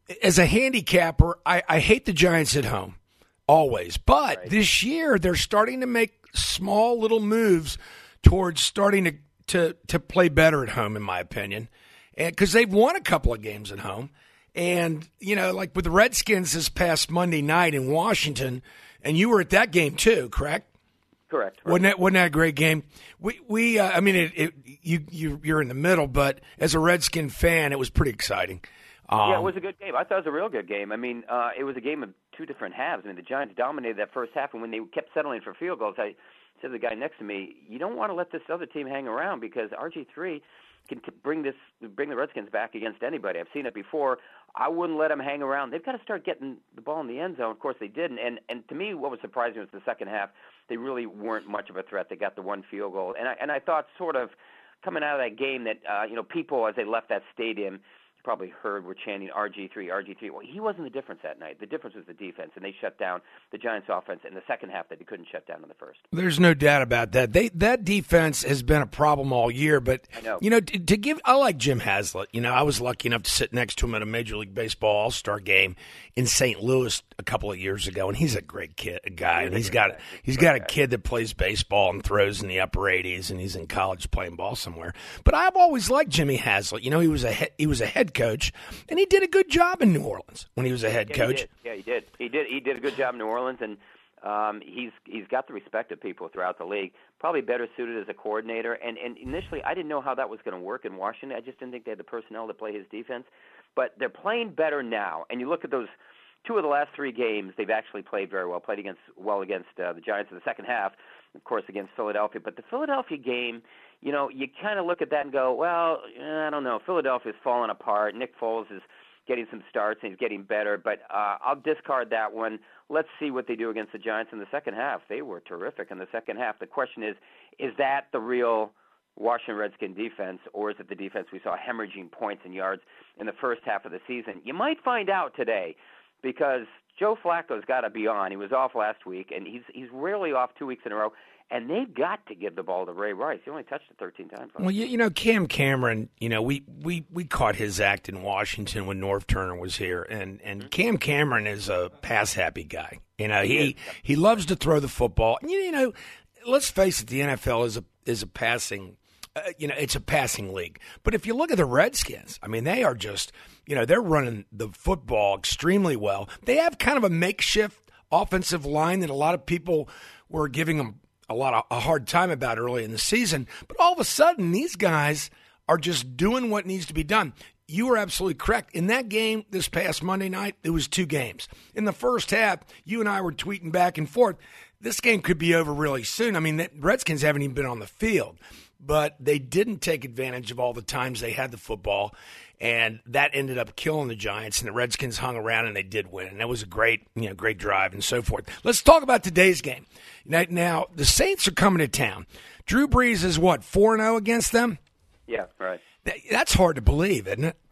as a handicapper, I hate the Giants at home, always. But Right. this year, they're starting to make small little moves towards starting to play better at home, in my opinion, because they've won a couple of games at home. And, like with the Redskins this past Monday night in Washington, and you were at that game too, correct? Correct. Right. Wasn't that a great game? You're in the middle, but as a Redskin fan, it was pretty exciting. Yeah, it was a good game. I thought it was a real good game. I mean, it was a game of two different halves. I mean, the Giants dominated that first half, and when they kept settling for field goals, I said to the guy next to me, you don't want to let this other team hang around because RG3 can bring the Redskins back against anybody. I've seen it before. I wouldn't let them hang around. They've got to start getting the ball in the end zone. Of course, they didn't. And to me, what was surprising was the second half. They really weren't much of a threat. They got the one field goal, and I thought sort of coming out of that game that people as they left that stadium. Probably heard were chanting RG3, RG3. Well, he wasn't the difference that night. The difference was the defense, and they shut down the Giants' offense in the second half that they couldn't shut down in the first. There's no doubt about that. That defense has been a problem all year, but I know. I like Jim Haslett. I was lucky enough to sit next to him at a Major League Baseball All-Star game in St. Louis a couple of years ago, and he's a great guy, and he's got a kid that plays baseball and throws in the upper 80s, and he's in college playing ball somewhere. But I've always liked Jimmy Haslett. He was a head coach, and he did a good job in New Orleans when he was a head coach. He did. He did a good job in New Orleans, and he's got the respect of people throughout the league. Probably better suited as a coordinator. And initially, I didn't know how that was going to work in Washington. I just didn't think they had the personnel to play his defense. But they're playing better now. And you look at those two of the last three games, they've actually played very well. Played against the Giants in the second half, of course, against Philadelphia. But the Philadelphia game, you kind of look at that and go, well, I don't know. Philadelphia's falling apart. Nick Foles is getting some starts and he's getting better. But I'll discard that one. Let's see what they do against the Giants in the second half. They were terrific in the second half. The question is that the real Washington Redskin defense, or is it the defense we saw hemorrhaging points and yards in the first half of the season? You might find out today because Joe Flacco's got to be on. He was off last week, and he's rarely off 2 weeks in a row. And they've got to give the ball to Ray Rice. He only touched it 13 times. Well, Cam Cameron, we caught his act in Washington when Norv Turner was here, and Cam Cameron is a pass-happy guy. He loves to throw the football. And, let's face it, the NFL is a passing. It's a passing league. But if you look at the Redskins, they are just, they're running the football extremely well. They have kind of a makeshift offensive line that a lot of people were giving them a hard time about early in the season. But all of a sudden, these guys are just doing what needs to be done. You were absolutely correct. In that game this past Monday night, there was two games. In the first half, you and I were tweeting back and forth. This game could be over really soon. The Redskins haven't even been on the field. But they didn't take advantage of all the times they had the football, and that ended up killing the Giants, and the Redskins hung around, and they did win. And that was a great drive and so forth. Let's talk about today's game. Now, the Saints are coming to town. Drew Brees is what, 4-0 against them? Yeah, right. That's hard to believe, isn't it?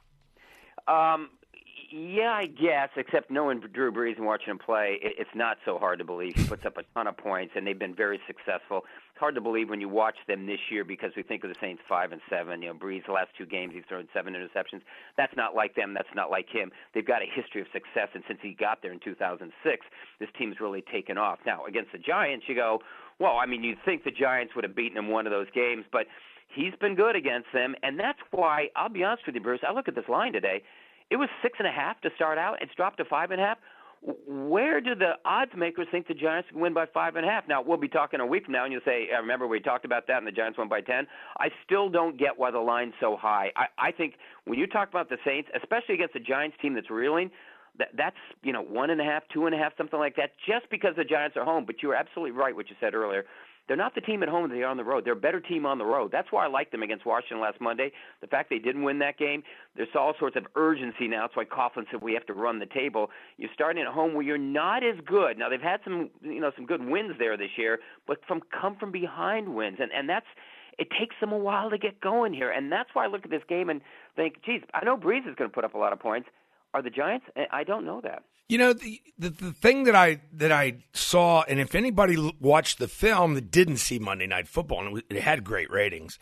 Yeah, I guess, except knowing Drew Brees and watching him play, it's not so hard to believe. He puts up a ton of points, and they've been very successful. It's hard to believe when you watch them this year because we think of the Saints 5-7. Brees, the last two games, he's thrown 7 interceptions. That's not like them. That's not like him. They've got a history of success, and since he got there in 2006, this team's really taken off. Now, against the Giants, you go, well, you'd think the Giants would have beaten him one of those games, but he's been good against them, and that's why, I'll be honest with you, Bruce, I look at this line today. It was 6.5 to start out. It's dropped to 5.5. Where do the odds makers think the Giants can win by 5.5? Now, we'll be talking a week from now, and you'll say, remember we talked about that and the Giants won by 10. I still don't get why the line's so high. I think when you talk about the Saints, especially against a Giants team that's reeling, that's 1.5, 2.5, something like that, just because the Giants are home. But you were absolutely right what you said earlier. They're not the team at home that they are on the road. They're a better team on the road. That's why I liked them against Washington last Monday. The fact they didn't win that game, there's all sorts of urgency now. That's why Coughlin said we have to run the table. You're starting at home where you're not as good. Now, they've had some good wins there this year, but come from behind wins. And that's it takes them a while to get going here. And that's why I look at this game and think, geez, I know Brees is going to put up a lot of points. are the Giants? I don't know that. You know, the thing that I saw, and if anybody watched the film that didn't see Monday Night Football, and it had great ratings,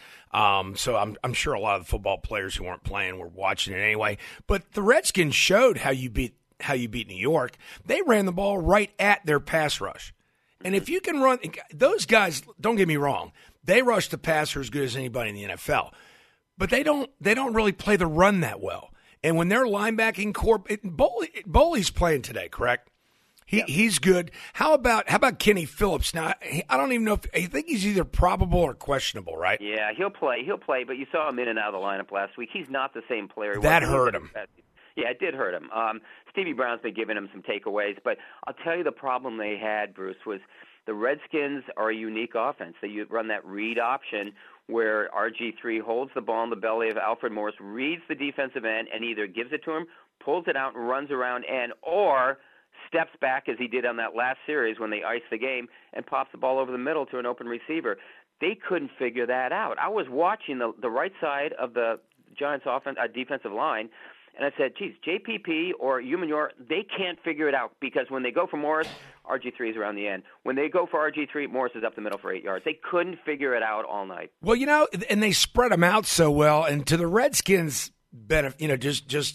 so I'm sure a lot of the football players who weren't playing were watching it anyway. But the Redskins showed how you beat New York. They ran the ball right at their pass rush, and if you can run, those guys, don't get me wrong, they rush the passer as good as anybody in the NFL, but they don't really play the run that well. And when they're linebacking core, Boley's playing today, correct? He's good. How about Kenny Phillips? Now, I don't even know if I think he's either probable or questionable, right? Yeah, he'll play. But you saw him in and out of the lineup last week. He's not the same player. That hurt him. Yeah, it did hurt him. Stevie Brown's been giving him some takeaways, but I'll tell you the problem they had, Bruce, was the Redskins are a unique offense. They run that read option where RG3 holds the ball in the belly of Alfred Morris, reads the defensive end, and either gives it to him, pulls it out, and runs around end, or steps back as he did on that last series when they iced the game and pops the ball over the middle to an open receiver. They couldn't figure that out. I was watching the right side of the Giants' defensive line, and I said, geez, JPP or Umanor, they can't figure it out because when they go for Morris, RG3 is around the end. When they go for RG3, Morris is up the middle for 8 yards. They couldn't figure it out all night. Well, you know, and they spread them out so well, and to the Redskins' benefit, you know, just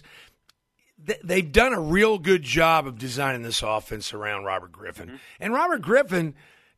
they've done a real good job of designing this offense around Robert Griffin. Mm-hmm. And Robert Griffin,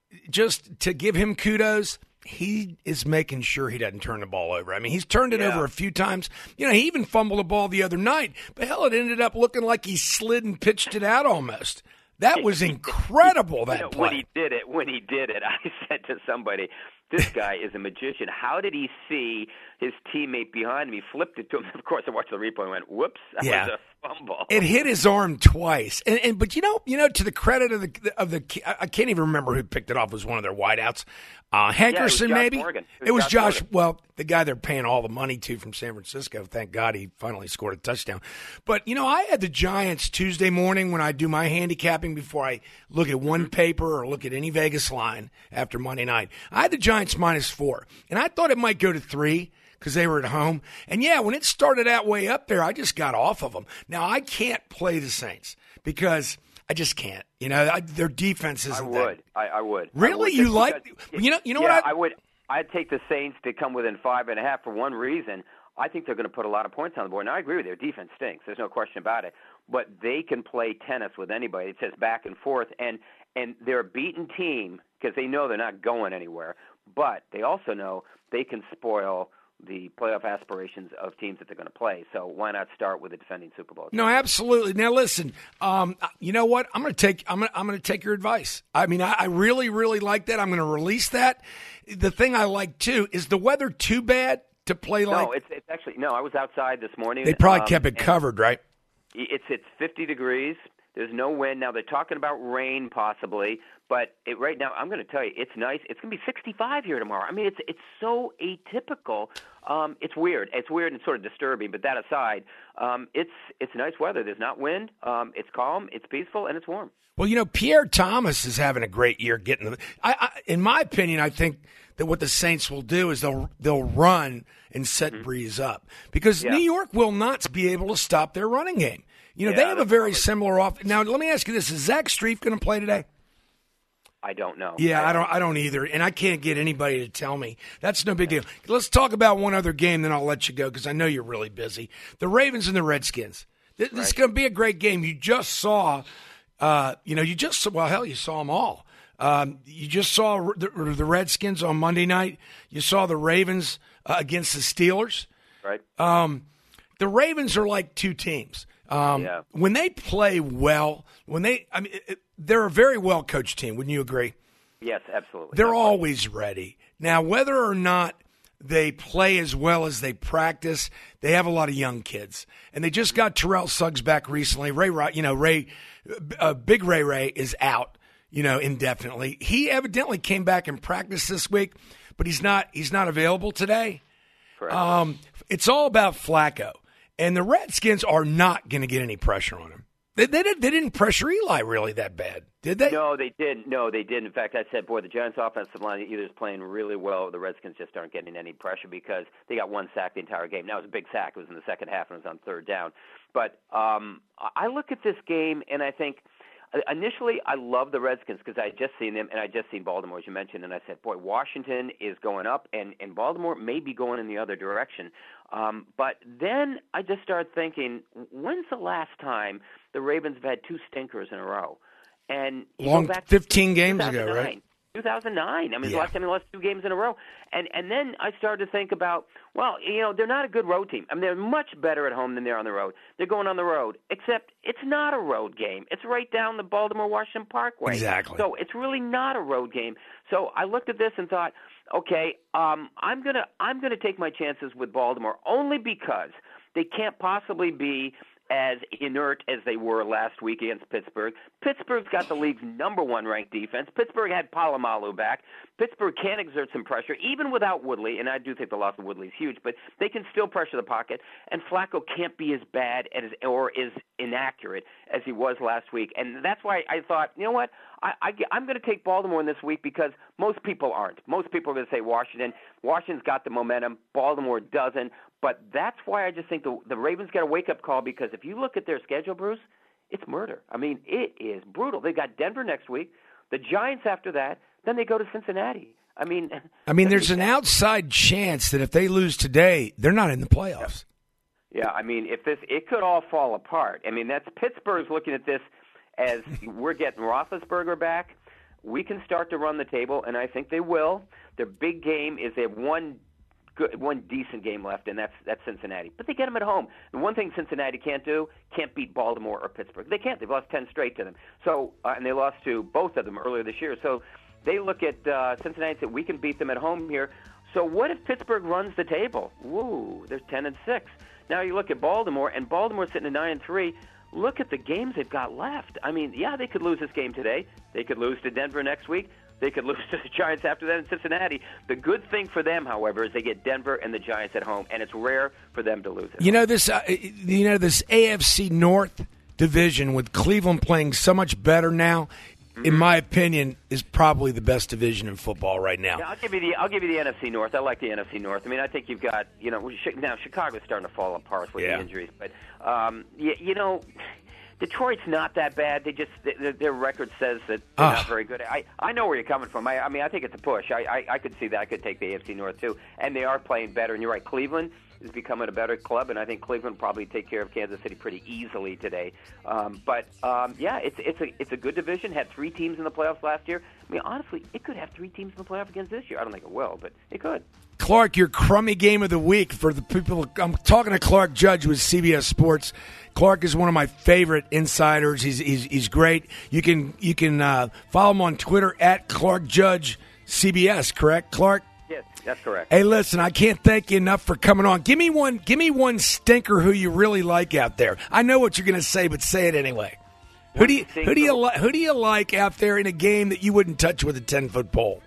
just to give him kudos, he is making sure he doesn't turn the ball over. I mean, he's turned it over a few times. You know, he even fumbled a ball the other night, but hell, it ended up looking like he slid and pitched it out almost. That was incredible, that play. When he did it, I said to somebody, this guy is a magician. How did he see his teammate behind him? He flipped it to him. Of course, I watched the replay and went, whoops, that was a fumble. It hit his arm twice. But you know, to the credit of the I can't even remember who picked it off. It was one of their wideouts. Hankerson, maybe? It was Josh. Well, the guy they're paying all the money to from San Francisco. Thank God he finally scored a touchdown. But, you know, I had the Giants Tuesday morning when I do my handicapping before I look at one paper or look at any Vegas line after Monday night. I had the Giants -4, and I thought it might go to 3 because they were at home. And, yeah, when it started out way up there, I just got off of them. Now, I can't play the Saints because – I just can't. You know, their defense isn't I would. Really? You like – you know what? I would. I'd take the Saints to come within 5.5 for one reason. I think they're going to put a lot of points on the board. Now, I agree with you. Their defense stinks. There's no question about it. But they can play tennis with anybody. It's just back and forth. And they're a beaten team because they know they're not going anywhere. But they also know they can spoil – the playoff aspirations of teams that they're going to play. So why not start with the defending Super Bowl? No, absolutely. Now listen, you know what? I'm going to take your advice. I mean, I really, really like that. I'm going to release that. The thing I like too is the weather too bad to play like. No, it's actually no. I was outside this morning. They probably kept it covered, right? It's 50 degrees. There's no wind. Now, they're talking about rain possibly, but right now, I'm going to tell you, it's nice. It's going to be 65 here tomorrow. I mean, it's so atypical. It's weird. It's weird and sort of disturbing, but that aside, it's nice weather. There's not wind. It's calm, it's peaceful, and it's warm. Well, you know, Pierre Thomas is having a great year getting in my opinion, I think that what the Saints will do is they'll run and set Breeze up because New York will not be able to stop their running game. You know, they have a very similar off. Now, let me ask you this: is Zach Strief going to play today? I don't know. Yeah, I don't either, and I can't get anybody to tell me. That's no big deal. Let's talk about one other game, then I'll let you go because I know you're really busy. The Ravens and the Redskins. This is going to be a great game. You just saw, you saw them all. You just saw the Redskins on Monday night. You saw the Ravens against the Steelers. Right. The Ravens are like two teams. When they play well, they're a very well-coached team. Wouldn't you agree? Yes, absolutely. They're always ready. Now, whether or not they play as well as they practice, they have a lot of young kids. And they just got Terrell Suggs back recently. Big Ray is out, indefinitely. He evidently came back and practiced this week, but he's not available today. Correct. It's all about Flacco. And the Redskins are not going to get any pressure on him. They didn't pressure Eli really that bad, did they? No, they didn't. No, they didn't. In fact, I said, boy, the Giants' offensive line either is playing really well or the Redskins just aren't getting any pressure because they got one sack the entire game. Now, it was a big sack. It was in the second half and it was on third down. But I look at this game and I think initially I love the Redskins because I had just seen them and I had just seen Baltimore, as you mentioned, and I said, boy, Washington is going up and Baltimore may be going in the other direction. But then I just started thinking, when's the last time the Ravens have had two stinkers in a row? And long back 15 games ago, right? 2009. I mean, the last time they lost two games in a row. And then I started to think about, well, they're not a good road team. I mean, they're much better at home than they are on the road. They're going on the road, except it's not a road game. It's right down the Baltimore-Washington Parkway. Exactly. So it's really not a road game. So I looked at this and thought, okay, I'm gonna take my chances with Baltimore only because they can't possibly be as inert as they were last week against Pittsburgh. Pittsburgh's got the league's number one ranked defense. Pittsburgh had Polamalu back. Pittsburgh can exert some pressure, even without Woodley, and I do think the loss of Woodley is huge, but they can still pressure the pocket, and Flacco can't be as bad or as inaccurate as he was last week. And that's why I thought, you know what, I'm going to take Baltimore in this week because most people aren't. Most people are going to say Washington. Washington's got the momentum. Baltimore doesn't. But that's why I just think the Ravens got a wake-up call because if you look at their schedule, Bruce, it's murder. I mean, it is brutal. They got Denver next week, the Giants after that, then they go to Cincinnati. I mean, there's an outside chance that if they lose today, they're not in the playoffs. Yeah, I mean, it could all fall apart. I mean, that's Pittsburgh's looking at this as we're getting Roethlisberger back. We can start to run the table, and I think they will. Their big game is they have one decent game left, and that's Cincinnati. But they get them at home. And one thing Cincinnati can't beat Baltimore or Pittsburgh. They can't. They've lost 10 straight to them. So and they lost to both of them earlier this year. So they look at Cincinnati and say, we can beat them at home here. So what if Pittsburgh runs the table? Woo, they're 10-6. Now you look at Baltimore, and Baltimore's sitting at 9-3. Look at the games they've got left. I mean, yeah, they could lose this game today. They could lose to Denver next week. They could lose to the Giants after that in Cincinnati. The good thing for them, however, is they get Denver and the Giants at home, and it's rare for them to lose it. This AFC North division with Cleveland playing so much better now, in my opinion, is probably the best division in football right now. Yeah, I'll give you the NFC North. I like the NFC North. I mean, I think you've got now Chicago's starting to fall apart with the injuries, but Detroit's not that bad. Their record says that they're not very good. I know where you're coming from. I mean, I think it's a push. I could see that. I could take the AFC North too, and they are playing better. And you're right, Cleveland is becoming a better club, and I think Cleveland will probably take care of Kansas City pretty easily today. It's a good division. Had 3 teams in the playoffs last year. I mean, honestly, it could have 3 teams in the playoff against this year. I don't think it will, but it could. Clark, your crummy game of the week for the people. I'm talking to Clark Judge with CBS Sports. Clark is one of my favorite insiders. He's great. You can follow him on Twitter at Clark Judge CBS. Correct, Clark? Yes, that's correct. Hey, listen, I can't thank you enough for coming on. Give me one stinker who you really like out there. I know what you're going to say, but say it anyway. Who do you like out there in a game that you wouldn't touch with a 10-foot pole?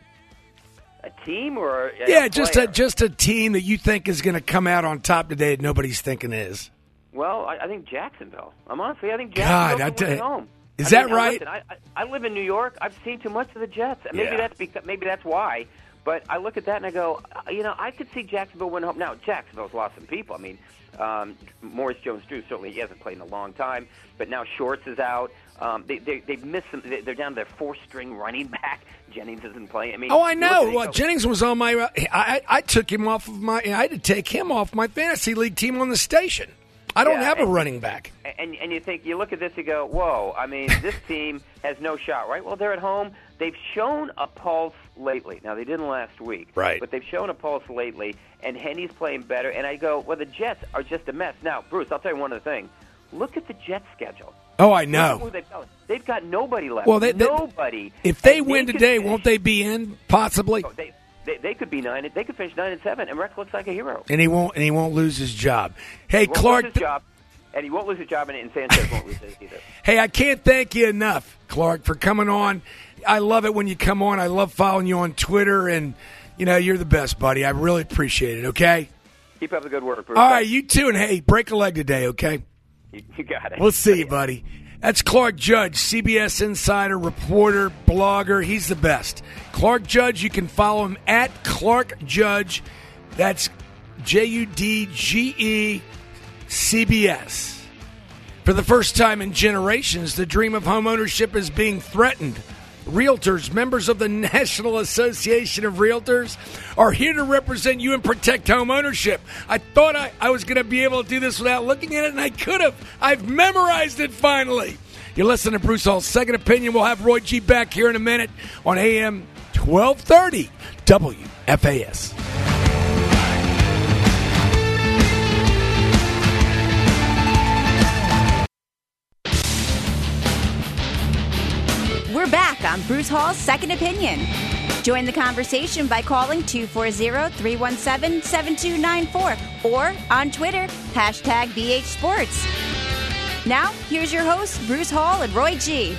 A team or just a team that you think is going to come out on top today that nobody's thinking is. Well, I think Jacksonville. I think Jacksonville's home. Is that right? Listen, I live in New York. I've seen too much of the Jets. Maybe that's why. But I look at that and I go, I could see Jacksonville win home. Now, Jacksonville's lost some people. I mean, Maurice Jones-Drew, certainly he hasn't played in a long time. But now Shorts is out. They've missed some. They're down to their 4th-string running back. Jennings isn't playing. I mean, I know. Well, Jennings was on my. I took him off of my. I had to take him off my fantasy league team on the station. I don't have a running back. And you look at this, you go, whoa, I mean, this team has no shot, right? Well, they're at home. They've shown a pulse lately. Now, they didn't last week. Right. But they've shown a pulse lately, and Henny's playing better. And I go, well, the Jets are just a mess. Now, Bruce, I'll tell you one other thing. Look at the Jets' schedule. Oh, I know. They've got nobody left. Well, nobody. If they win today, won't they be in, possibly? Oh, they could be 9. They could finish 9-7, and Rex looks like a hero. And he won't lose his job. Hey, Clark. And he won't lose his job, and Sanchez won't lose his either. Hey, I can't thank you enough, Clark, for coming on. I love it when you come on. I love following you on Twitter, and, you're the best, buddy. I really appreciate it, okay? Keep up the good work, Bruce. All right, you too, and, hey, break a leg today, okay? You got it. We'll see you, buddy. That's Clark Judge, CBS insider, reporter, blogger. He's the best. Clark Judge, you can follow him at Clark Judge. That's JUDGE CBS. For the first time in generations, the dream of homeownership is being threatened. Realtors, members of the National Association of Realtors, are here to represent you and protect home ownership. I thought I was going to be able to do this without looking at it, and I could have. I've memorized it finally. You listen to Bruce Hall's Second Opinion. We'll have Roy G back here in a minute on AM 1230 WFAS. We're back on Bruce Hall's Second Opinion. Join the conversation by calling 240-317-7294 or on Twitter, #BH Sports. Now, here's your hosts, Bruce Hall and Roy G.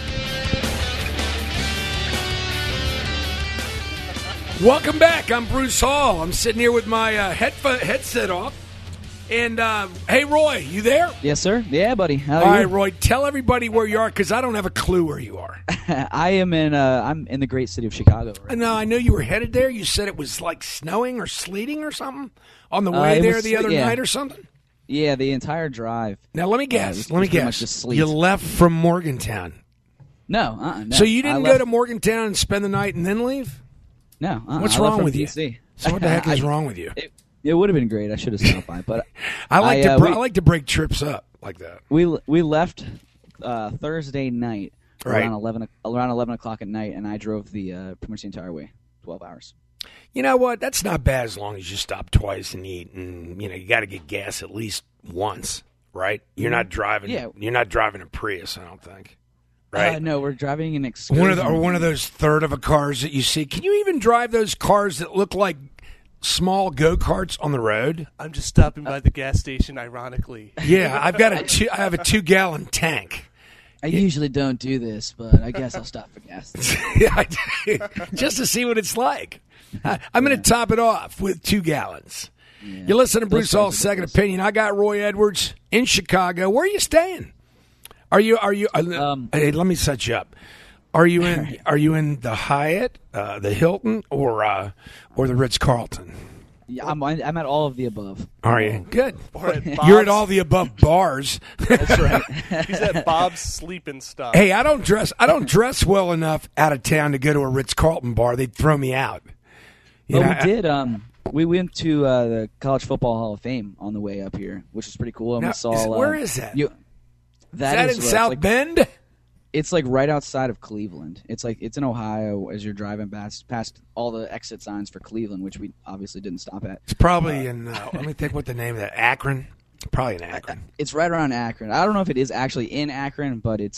Welcome back. I'm Bruce Hall. I'm sitting here with my headset off. And, hey, Roy, you there? Yes, sir. Yeah, buddy. How are All you? right, Roy, tell everybody where you are, because I don't have a clue where you are. I'm in the great city of Chicago. Right? No, I know you were headed there. You said it was like snowing or sleeting or something on the way there the other night or something? Yeah, the entire drive. Now, let me guess. Much just sleet. You left from Morgantown. No. So you didn't go to Morgantown and spend the night and then leave? No. What's wrong with you? So what the heck is wrong with you? It would have been great. I should have stopped by, but I like to break trips up like that. We left Thursday night around 11 o'clock at night, and I drove pretty much the entire way, 12 hours. You know what? That's not bad as long as you stop twice and eat, and you got to get gas at least once, right? You're not driving. Yeah. You're not driving a Prius, I don't think. Right? No, we're driving an Excursion. One of those third of a cars that you see. Can you even drive those cars that look like small go-karts on the road? I'm just stopping by the gas station, ironically. Yeah, I have a 2-gallon tank. I usually don't do this, but I guess I'll stop for gas. Yeah, just to see what it's like. I'm going to top it off with 2 gallons. Yeah. You listen to Bruce Hall's Second Opinion. I got Roy Edwards in Chicago. Where are you staying? Are you? Hey, let me set you up. Are you in the Hyatt, the Hilton, or the Ritz-Carlton? Yeah, I'm at all of the above. Are you? Good. You're at all the above bars. That's right. He's at Bob's Sleeping Stuff. Hey, I don't dress well enough out of town to go to a Ritz-Carlton bar. They'd throw me out. We did. We went to the College Football Hall of Fame on the way up here, which was pretty cool. And we saw. Where is that? Is that in South Bend? It's like right outside of Cleveland. It's in Ohio as you're driving past all the exit signs for Cleveland, which we obviously didn't stop at. It's probably in. Let me think what the name of that. Akron. Probably in Akron. It's right around Akron. I don't know if it is actually in Akron, but you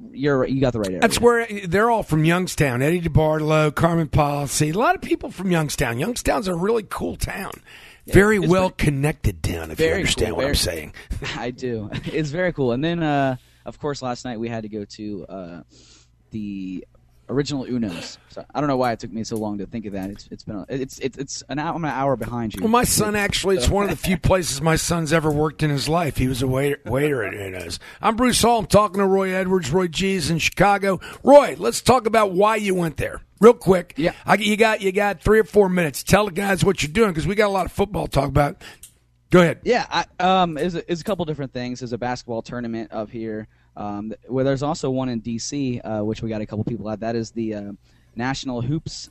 got the right area. That's where they're all from. Youngstown. Eddie DeBartolo, Carmen Policy. A lot of people from Youngstown. Youngstown's a really cool town. Yeah, very well connected town. If you understand what I'm saying. I do. It's very cool. And then, of course, last night we had to go to the original Uno's. So I don't know why it took me so long to think of that. It's I'm an hour behind you. Well, my son actually, it's one of the few places my son's ever worked in his life. He was a waiter at Uno's. I'm Bruce Hall. I'm talking to Roy Edwards. Roy G's in Chicago. Roy, let's talk about why you went there. Real quick. Yeah. You got 3 or 4 minutes. Tell the guys what you're doing because we got a lot of football to talk about. Go ahead. Yeah. It's a couple different things. There's a basketball tournament up here. Where there's also one in D.C., which we got a couple people at. That is the National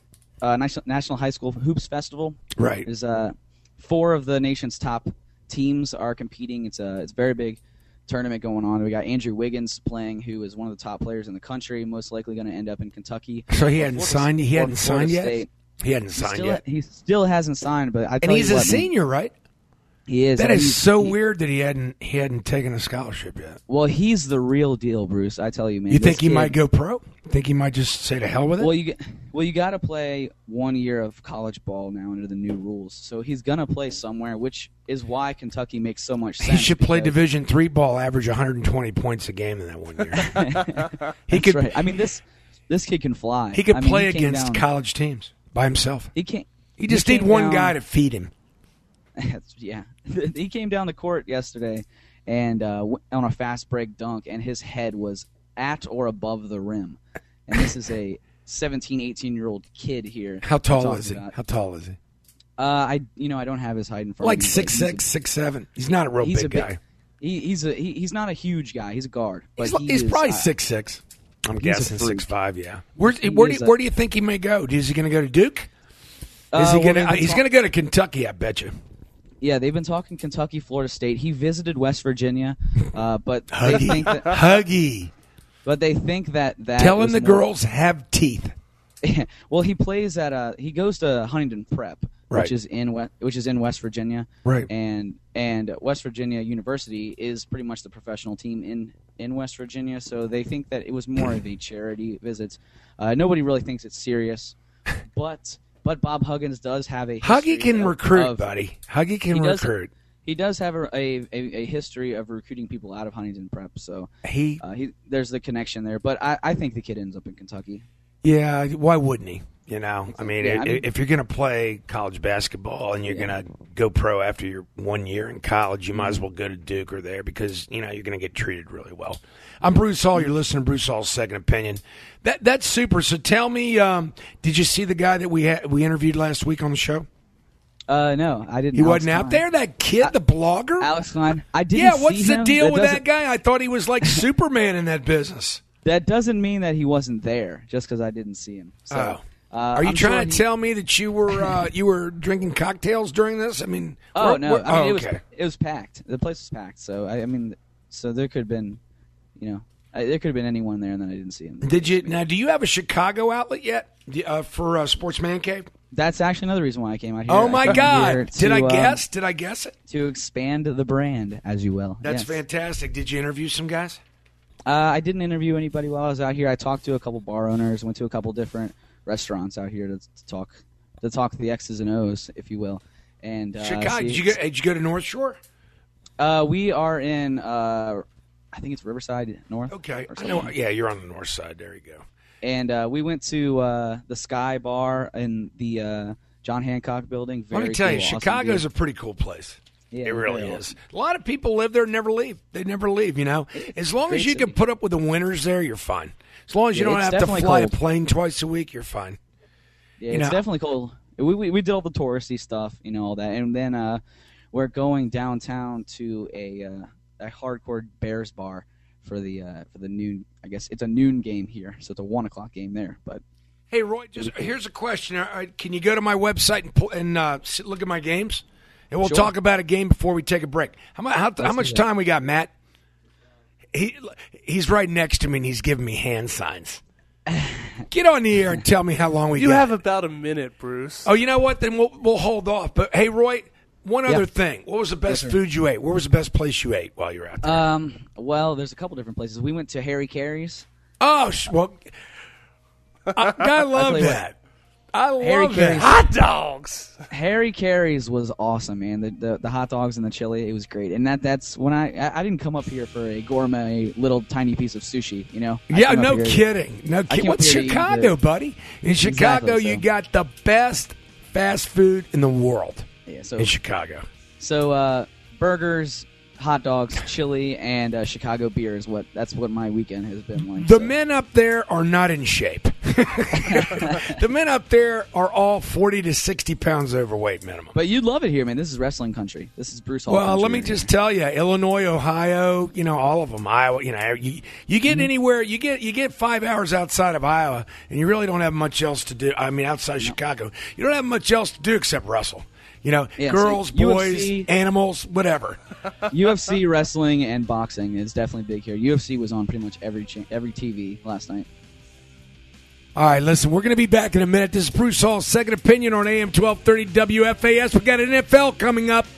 High School Hoops Festival. Right. There's 4 of the nation's top teams are competing. It's a very big tournament going on. We got Andrew Wiggins playing, who is one of the top players in the country, most likely going to end up in Kentucky. So he hadn't signed. He hadn't signed yet. He hadn't signed yet. He still hasn't signed, but and he's a senior, right? He is. That is so weird that he hadn't taken a scholarship yet. Well, he's the real deal, Bruce. I tell you, man. You think he might go pro? Think he might just say to hell with it? Well, you got to play 1 year of college ball now under the new rules. So he's gonna play somewhere, which is why Kentucky makes so much sense. He should play Division III ball, average 120 points a game in that 1 year. That's right. I mean, this kid can fly. He could play against college teams by himself. He can't. He just need one guy to feed him. Yeah, he came down the court yesterday and on a fast break dunk, and his head was at or above the rim. And this is a 17, 18-year-old kid here. How tall is he? How tall is he? I don't have his height in front Like of me. 6'6", 6'7". He's not a real big guy. He's not a huge guy. He's a guard. But He's probably 6'6". I'm guessing 6'5". Yeah. Where do you think he may go? Is he going to go to Duke? He's going to go to Kentucky, I bet you. Yeah, they've been talking Kentucky, Florida State. He visited West Virginia, but Huggy. they think that Huggy. But they think that telling the girls have teeth. Well, he plays at he goes to Huntington Prep, right. which is in West Virginia, right? And West Virginia University is pretty much the professional team in West Virginia. So they think that it was more of a charity visit. Nobody really thinks it's serious, but Bob Huggins does have a history Huggy can recruit, buddy. Huggy can recruit. He does have a history of recruiting people out of Huntington Prep, so there's the connection there. But I think the kid ends up in Kentucky. Yeah, why wouldn't he? If you're going to play college basketball and you're going to go pro after your 1 year in college, you might as well go to Duke or there because you're going to get treated really well. I'm Bruce Hall. You're listening to Bruce Hall's Second Opinion. That's super. So tell me, did you see the guy that we interviewed last week on the show? No, I didn't. He wasn't out there? That kid, the blogger? Alex Klein. I didn't Yeah, see what's the him. deal with that guy? I thought he was like Superman in that business. That doesn't mean that he wasn't there just because I didn't see him. So, are you trying to tell me that you were drinking cocktails during this? I mean, it was packed. The place was packed. So so there could have been, there could have been anyone there, and then I didn't see him. Did you? Now, do you have a Chicago outlet yet for Sports Man Cave? That's actually another reason why I came out here. Oh my God! Did I guess? Did I guess it? To expand the brand, as you will. That's fantastic. Did you interview some guys? I didn't interview anybody while I was out here. I talked to a couple bar owners, went to a couple different restaurants out here to talk the X's and O's, if you will. And Chicago. Did you go to North Shore? We are in. I think it's Riverside North. Okay. I know. Yeah, you're on the north side. There you go. And we went to the Sky Bar in the John Hancock building. Let me tell you, Chicago's a pretty cool place. Yeah, it really is. A lot of people live there and never leave. They never leave, As long as you can put up with the winters there, you're fine. As long as you don't have to fly a plane twice a week, you're fine. Yeah, it's definitely cold. We did all the touristy stuff, all that. And then we're going downtown to a hardcore Bears bar for the noon. I guess it's a noon game here, so it's a 1 o'clock game there. But hey, Roy, here's a question. Can you go to my website and look at my games? And we'll talk about a game before we take a break. How much time we got, Matt? He's right next to me, and he's giving me hand signs. Get on the air and tell me how long we got. You have about a minute, Bruce. Oh, you know what? Then we'll hold off. But, hey, Roy, one other thing. What was the best food you ate? Where was the best place you ate while you were out there? Well, there's a couple different places. We went to Harry Carey's. Oh, well, I love that. I love that. Hot dogs. Harry Carey's was awesome, man. The hot dogs and the chili, it was great. And that's when I didn't come up here for a gourmet little tiny piece of sushi, Yeah, no kidding. No kidding. What's Chicago, buddy? In Chicago, you got the best fast food in the world. Yeah, so in Chicago. So burgers, hot dogs, chili, and Chicago beer that's what my weekend has been like. The men up there are not in shape. The men up there are all 40 to 60 pounds overweight minimum. But you'd love it here, man. This is wrestling country. This is Bruce Hall country. Well, let me just tell you, Illinois, Ohio, all of them. Iowa, you get anywhere, you get 5 hours outside of Iowa, and you really don't have much else to do. I mean, outside Chicago, you don't have much else to do except wrestle. Girls, boys, UFC, animals, whatever. UFC, wrestling, and boxing is definitely big here. UFC was on pretty much every TV last night. All right, listen, we're going to be back in a minute. This is Bruce Hall's Second Opinion on AM 1230 WFAS. We got an NFL coming up.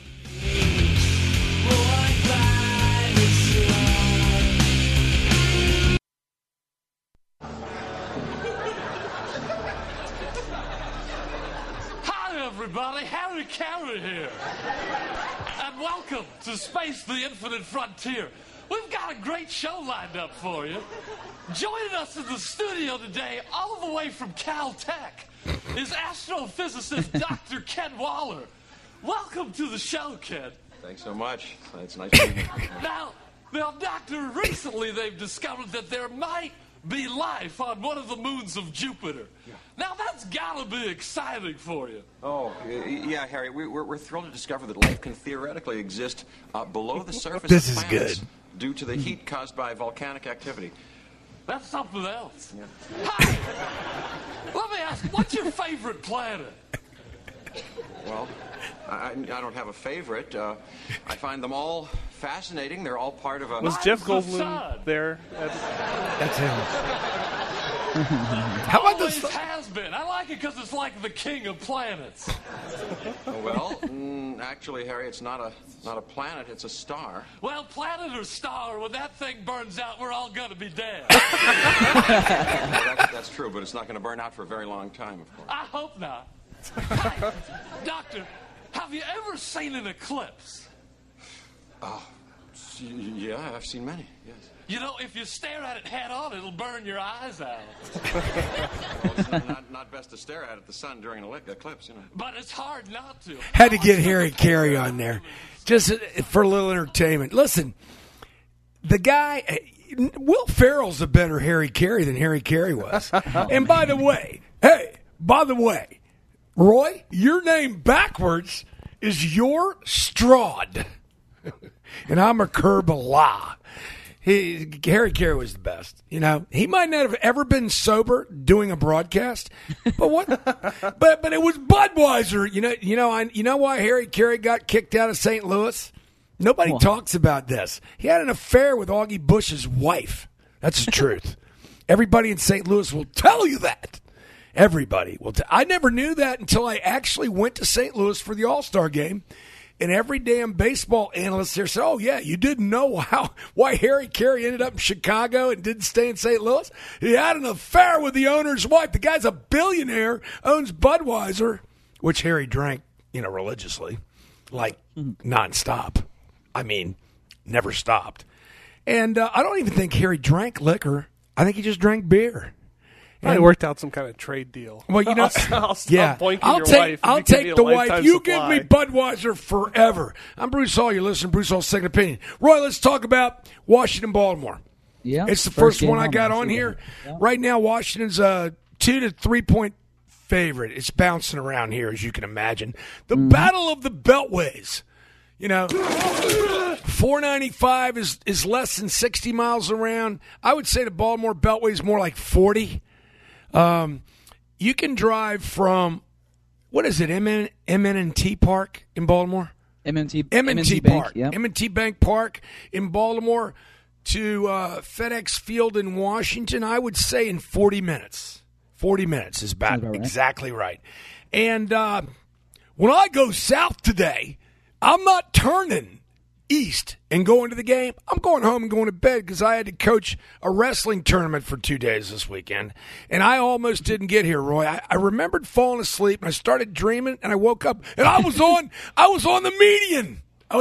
Everybody, Harry Carey here. And welcome to Space the Infinite Frontier. We've got a great show lined up for you. Joining us in the studio today, all the way from Caltech, is astrophysicist Dr. Ken Waller. Welcome to the show, Ken. Thanks so much. It's nice to be here. Now, Now, Doctor, recently they've discovered that there might be life on one of the moons of Jupiter. Yeah. Now, that's gotta be exciting for you. Oh, yeah, Harry. We're thrilled to discover that life can theoretically exist below the surface This of is planets good. due to the heat caused by volcanic activity. That's something else. Yeah. Hey, let me ask, what's your favorite planet? Well, I don't have a favorite. I find them all fascinating. They're all part of a... Was Jeff Mine's the Goldblum sun. there? That's him. How about Always this? has been. I like it because it's like the king of planets. Well, actually, Harry, it's not a planet. It's a star. Well, planet or star, when that thing burns out, we're all gonna be dead. Well, that's true, but it's not going to burn out for a very long time, of course. I hope not. Hey, Doctor, have you ever seen an eclipse? Yeah, I've seen many, yes. You know, if you stare at it head on, it'll burn your eyes out. Well, it's not best to stare at the sun during an eclipse, you know. But it's hard not to. Had to get Harry Carey on there, just for a little entertainment. Listen, the guy, Will Ferrell's a better Harry Carey than Harry Carey was. And by the way, Roy, your name backwards is your Straude, and I'm a Kerbala. Harry Carey was the best. You know, he might not have ever been sober doing a broadcast, but but it was Budweiser. You know why Harry Carey got kicked out of St. Louis? Nobody talks about this. He had an affair with Augie Bush's wife. That's the truth. Everybody in St. Louis will tell you that. Everybody will. I never knew that until I actually went to St. Louis for the All-Star game. And every damn baseball analyst there said, "Oh yeah, you didn't know why Harry Carey ended up in Chicago and didn't stay in St. Louis? He had an affair with the owner's wife. The guy's a billionaire, owns Budweiser, which Harry drank, religiously, like nonstop. I mean, never stopped. And I don't even think Harry drank liquor. I think he just drank beer. Probably worked out some kind of trade deal. Well, I'll I'll take the wife. You give me Budweiser forever. I'm Bruce Hall. You're listening to Bruce Hall's Second Opinion. Roy, let's talk about Washington-Baltimore. Yeah, it's the first one I game got on here. Yeah. Right now, Washington's a 2 to 3 point favorite. It's bouncing around here, as you can imagine. The Battle of the Beltways. 495 is less than 60 miles around. I would say the Baltimore Beltway is more like 40. You can drive from, what is it, M&T Park in Baltimore? M&T Park. Yep. M&T Bank Park in Baltimore to FedEx Field in Washington, I would say in 40 minutes. 40 minutes is about right. Exactly right. And when I go south today, I'm not turning east and going to the game. I'm going home and going to bed because I had to coach a wrestling tournament for 2 days this weekend, and I almost didn't get here, Roy. I remembered falling asleep, and I started dreaming, and I woke up, and I was on the median.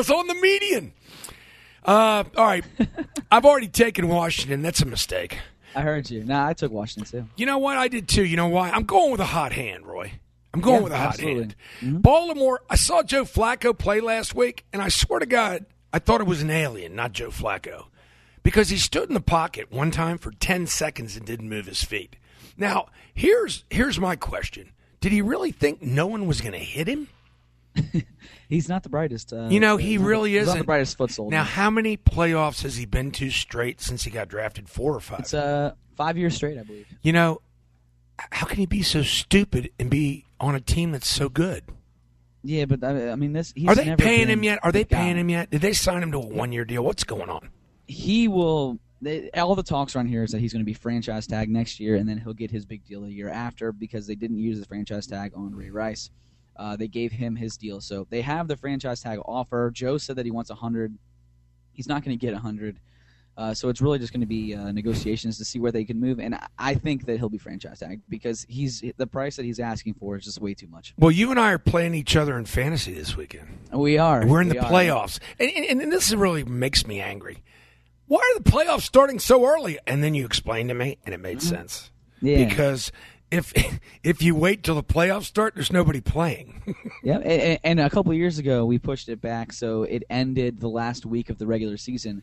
All right, I've already taken Washington. That's a mistake. I heard you. I took Washington too. You know what? I did too. You know why? I'm going with a hot hand, Roy. I'm going with a hot hand. Mm-hmm. Baltimore, I saw Joe Flacco play last week, and I swear to God, I thought it was an alien, not Joe Flacco, because he stood in the pocket one time for 10 seconds and didn't move his feet. Now, here's my question. Did he really think no one was going to hit him? He's not the brightest. He really isn't. He's not the brightest foot soldier. Now, how many playoffs has he been to straight since he got drafted? 4 or 5? It's 5 years straight, I believe. How can he be so stupid and be on a team that's so good? Yeah, but I mean, he's Are they never paying been him yet? Are they paying him yet? Did they sign him to a 1-year deal? What's going on? He will. All the talks around here is that he's going to be franchise tag next year, and then he'll get his big deal the year after because they didn't use the franchise tag on Ray Rice. They gave him his deal, so they have the franchise tag offer. Joe said that he wants 100. He's not going to get 100. So it's really just going to be negotiations to see where they can move, and I think that he'll be franchise tagged because the price that he's asking for is just way too much. Well, you and I are playing each other in fantasy this weekend. We are. We're in the playoffs, and this really makes me angry. Why are the playoffs starting so early? And then you explained to me, and it made sense. Yeah. Because if you wait till the playoffs start, there's nobody playing. Yeah, and a couple of years ago we pushed it back, so it ended the last week of the regular season.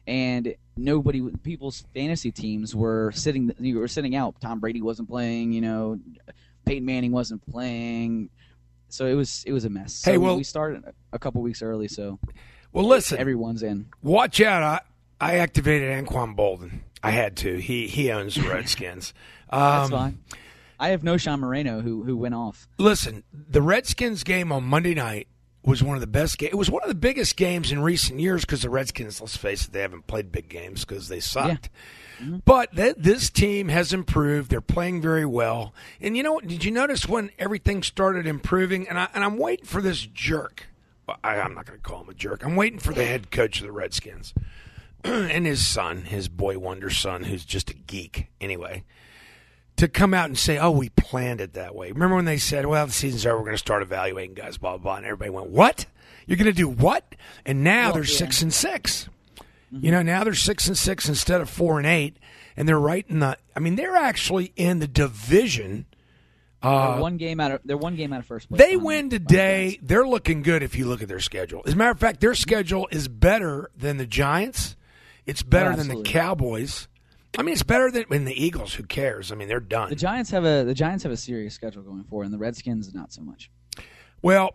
and people's fantasy teams were sitting out. Tom Brady wasn't playing, Peyton Manning wasn't playing, so it was a mess. Hey, so we started a couple weeks early, so listen, everyone's in. Watch out! I activated Anquan Bolden. I had to. He owns the Redskins. That's fine. I have no Sean Moreno who went off. Listen, the Redskins game on Monday night was one of the best games. It was one of the biggest games in recent years because the Redskins, let's face it, they haven't played big games because they sucked. Yeah. Mm-hmm. But this team has improved. They're playing very well. And you know what? Did you notice when everything started improving? And I'm waiting for this jerk. I'm not going to call him a jerk. I'm waiting for the head coach of the Redskins and his son, his boy wonder son, who's just a geek anyway, to come out and say, we planned it that way. Remember when they said, the season's over, we're going to start evaluating guys, blah, blah, blah, and everybody went, what? You're going to do what? And now they're 6-6. Mm-hmm. Now they're 6-6 instead of 4-8, and they're right in they're actually in the division. They're one game out of first place. They win today. They're looking good if you look at their schedule. As a matter of fact, their schedule is better than the Giants. It's better than the Cowboys. It's better than the Eagles. Who cares? They're done. The Giants have a serious schedule going forward, and the Redskins not so much. Well,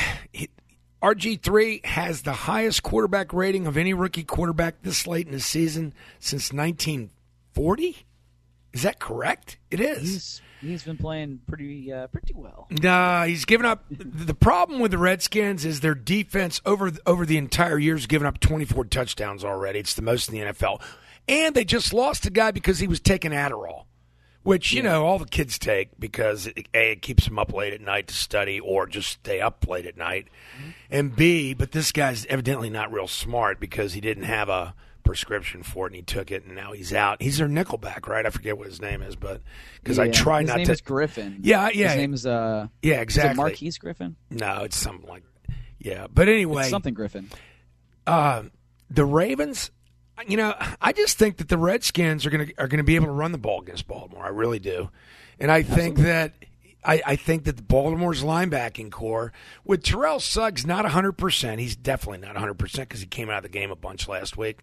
RG3 has the highest quarterback rating of any rookie quarterback this late in the season since 1940. Is that correct? It is. He's been playing pretty well. Nah, he's given up. The problem with the Redskins is their defense over the entire year has given up 24 touchdowns already. It's the most in the NFL. And they just lost a guy because he was taking Adderall, which, all the kids take because, A, it keeps them up late at night to study or just stay up late at night. Mm-hmm. And B, but this guy's evidently not real smart because he didn't have a prescription for it and he took it and now he's out. He's their nickelback, right? I forget what his name is, but because I try not to. His name is Griffin. Yeah. His name is exactly. Is it Marquise Griffin? No, it's something like but anyway. It's something Griffin. The Ravens. I just think that the Redskins are going to be able to run the ball against Baltimore. I really do, and I think that I think that the Baltimore's linebacking core with Terrell Suggs not 100%. He's definitely not 100% because he came out of the game a bunch last week.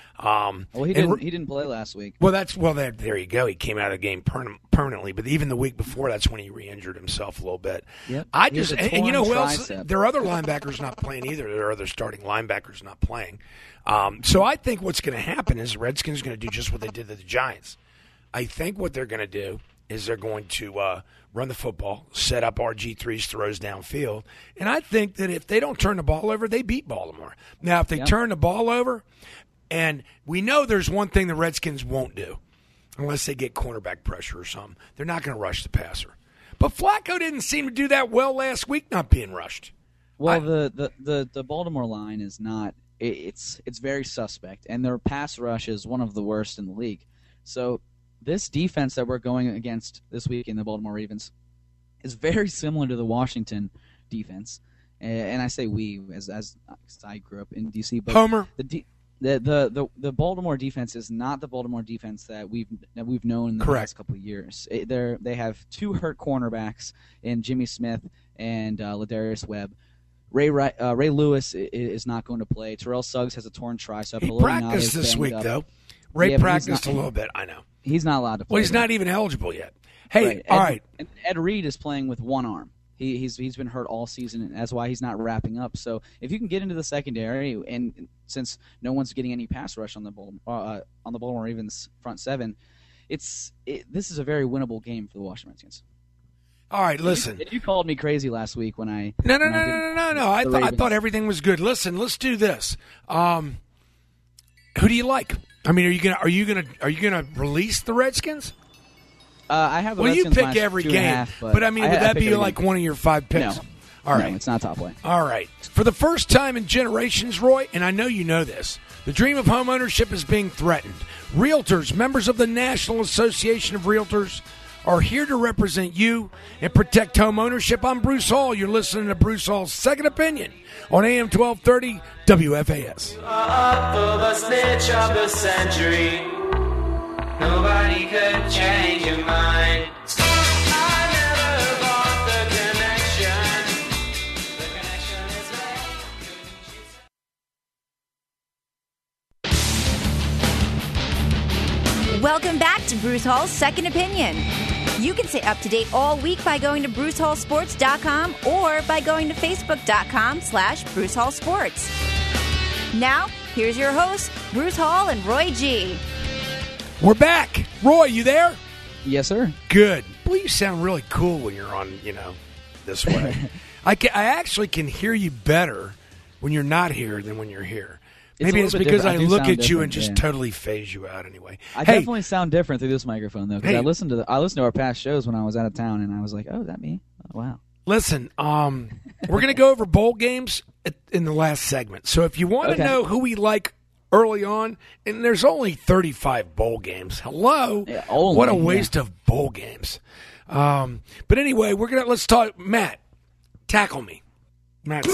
He didn't play last week. There you go. He came out of the game permanently, but even the week before, that's when he re-injured himself a little bit. Yep. And you know who else? There are other linebackers not playing either. There are other starting linebackers not playing. So I think what's going to happen is the Redskins are going to do just what they did to the Giants. I think what they're going to do is they're going to run the football, set up RG3's throws downfield, and I think that if they don't turn the ball over, they beat Baltimore. Now, if they turn the ball over, and we know there's one thing the Redskins won't do, unless they get cornerback pressure or something. They're not going to rush the passer. But Flacco didn't seem to do that well last week, not being rushed. Well, the Baltimore line is not. It's very suspect, and their pass rush is one of the worst in the league. So this defense that we're going against this week in the Baltimore Ravens is very similar to the Washington defense. And I say we as I grew up in D.C. But Homer. The Baltimore defense is not the Baltimore defense that we've known in the past couple of years. They have two hurt cornerbacks in Jimmy Smith and Ladarius Webb. Ray Lewis is not going to play. Terrell Suggs has a torn tricep. He practiced this week, though. Ray practiced a little bit, I know. He's not allowed to play. Well, he's not even eligible yet. Hey, all right. And Ed Reed is playing with one arm. He's been hurt all season, and that's why he's not wrapping up. So if you can get into the secondary, and since no one's getting any pass rush on the Baltimore Ravens front seven, this is a very winnable game for the Washington Redskins. All right, listen. You called me crazy last week when I No. I thought everything was good. Listen, let's do this. Who do you like? I mean, are you gonna release the Redskins? I have. Well, you pick every game, but I mean, would that be like one of your 5 picks? No. All right, no, it's not top play. All right. For the first time in generations, Roy, and I know you know this, the dream of home ownership is being threatened. Realtors, members of the National Association of Realtors, are here to represent you and protect home ownership. I'm Bruce Hall. You're listening to Bruce Hall's Second Opinion on AM 1230 WFAS. Up for the snitch of the century. Nobody could change your mind. I never bought the connection. The connection is made. Welcome back to Bruce Hall's Second Opinion. You can stay up to date all week by going to BruceHallSports.com or by going to Facebook.com/BruceHallSports. Now, here's your hosts, Bruce Hall and Roy G. We're back. Roy, you there? Yes, sir. Good. Boy, you sound really cool when you're on, this way. I actually can hear you better when you're not here than when you're here. Maybe it's because I look at you and just totally phase you out anyway. I definitely sound different through this microphone, though, because I listened to our past shows when I was out of town, and I was like, oh, is that me? Oh, wow. Listen, we're going to go over bowl games in the last segment. So if you want to know who we like early on, and there's only 35 bowl games. Hello? Yeah, what a waste of bowl games. But anyway, let's talk. Matt, tackle me. Matt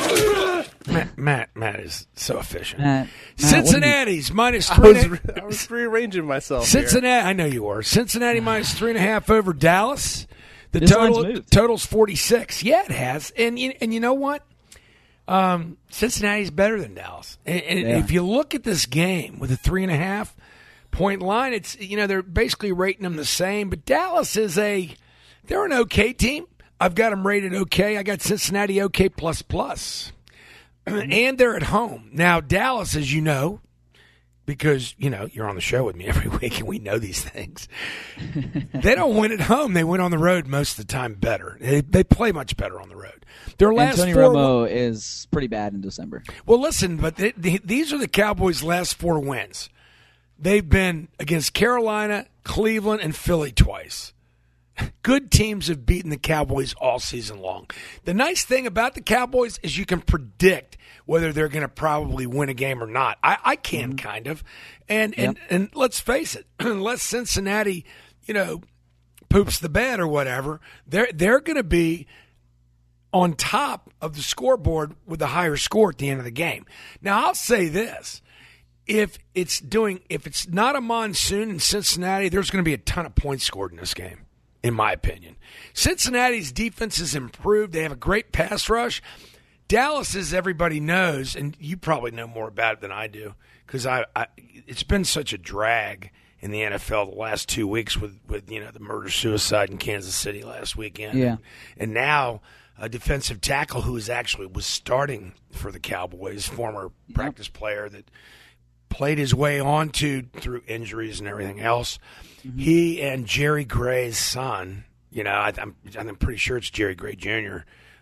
is so efficient. Matt, Cincinnati's minus 3. I was rearranging myself. Cincinnati, here. I know you were. Cincinnati minus 3.5 over Dallas. The This line's moved. total's 46. Yeah, it has. And you know what? Cincinnati's better than Dallas. And if you look at this game with a 3.5 point line, it's they're basically rating them the same. But Dallas they're an okay team. I've got them rated okay. I got Cincinnati okay plus. And they're at home. Now, Dallas, as you know, because, you're on the show with me every week and we know these things, they don't win at home. They win on the road most of the time better. They play much better on the road. Their last Tony Romo is pretty bad in December. Well, listen, but these are the Cowboys' last 4 wins. They've been against Carolina, Cleveland, and Philly twice. Good teams have beaten the Cowboys all season long. The nice thing about the Cowboys is you can predict whether they're going to probably win a game or not. I can kind of. And let's face it, unless Cincinnati, poops the bed or whatever, they're going to be on top of the scoreboard with a higher score at the end of the game. Now, I'll say this. If it's not a monsoon in Cincinnati, there's going to be a ton of points scored in this game. In my opinion, Cincinnati's defense has improved. They have a great pass rush. Dallas, as everybody knows, and you probably know more about it than I do, because it's been such a drag in the NFL the last 2 weeks with the murder-suicide in Kansas City last weekend. Yeah. And now a defensive tackle who was starting for the Cowboys, former practice player that played his way through injuries and everything else. Mm-hmm. He and Jerry Gray's son, I'm pretty sure it's Jerry Gray Jr.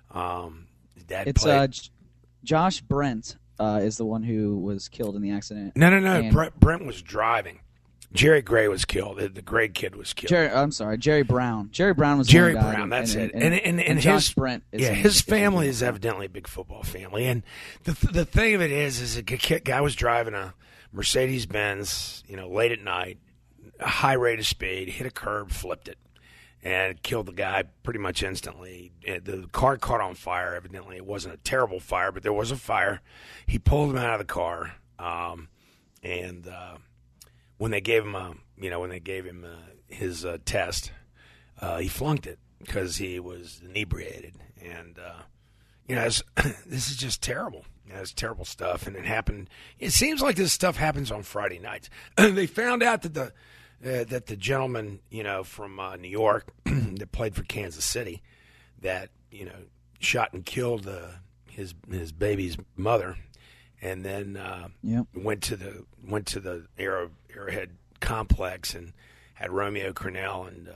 It's Josh Brent is the one who was killed in the accident. No. Brent was driving. Jerry Gray was killed. The Gray kid was killed. Jerry Brown. Jerry Brown was Jerry the one who Brown. died, That's it. And Josh Brent. His family is evidently a big football family. And the thing of it is a guy was driving a Mercedes-Benz, late at night, a high rate of speed, hit a curb, flipped it, and killed the guy pretty much instantly. The car caught on fire. Evidently, it wasn't a terrible fire, but there was a fire. He pulled him out of the car, and when they gave him his test, he flunked it because he was inebriated, and this is just terrible. It's terrible stuff, and it happened. It seems like this stuff happens on Friday nights. They found out that the gentleman, from New York that played for Kansas City, that shot and killed his baby's mother, and then went to the Arrowhead complex and had Romeo Crennel and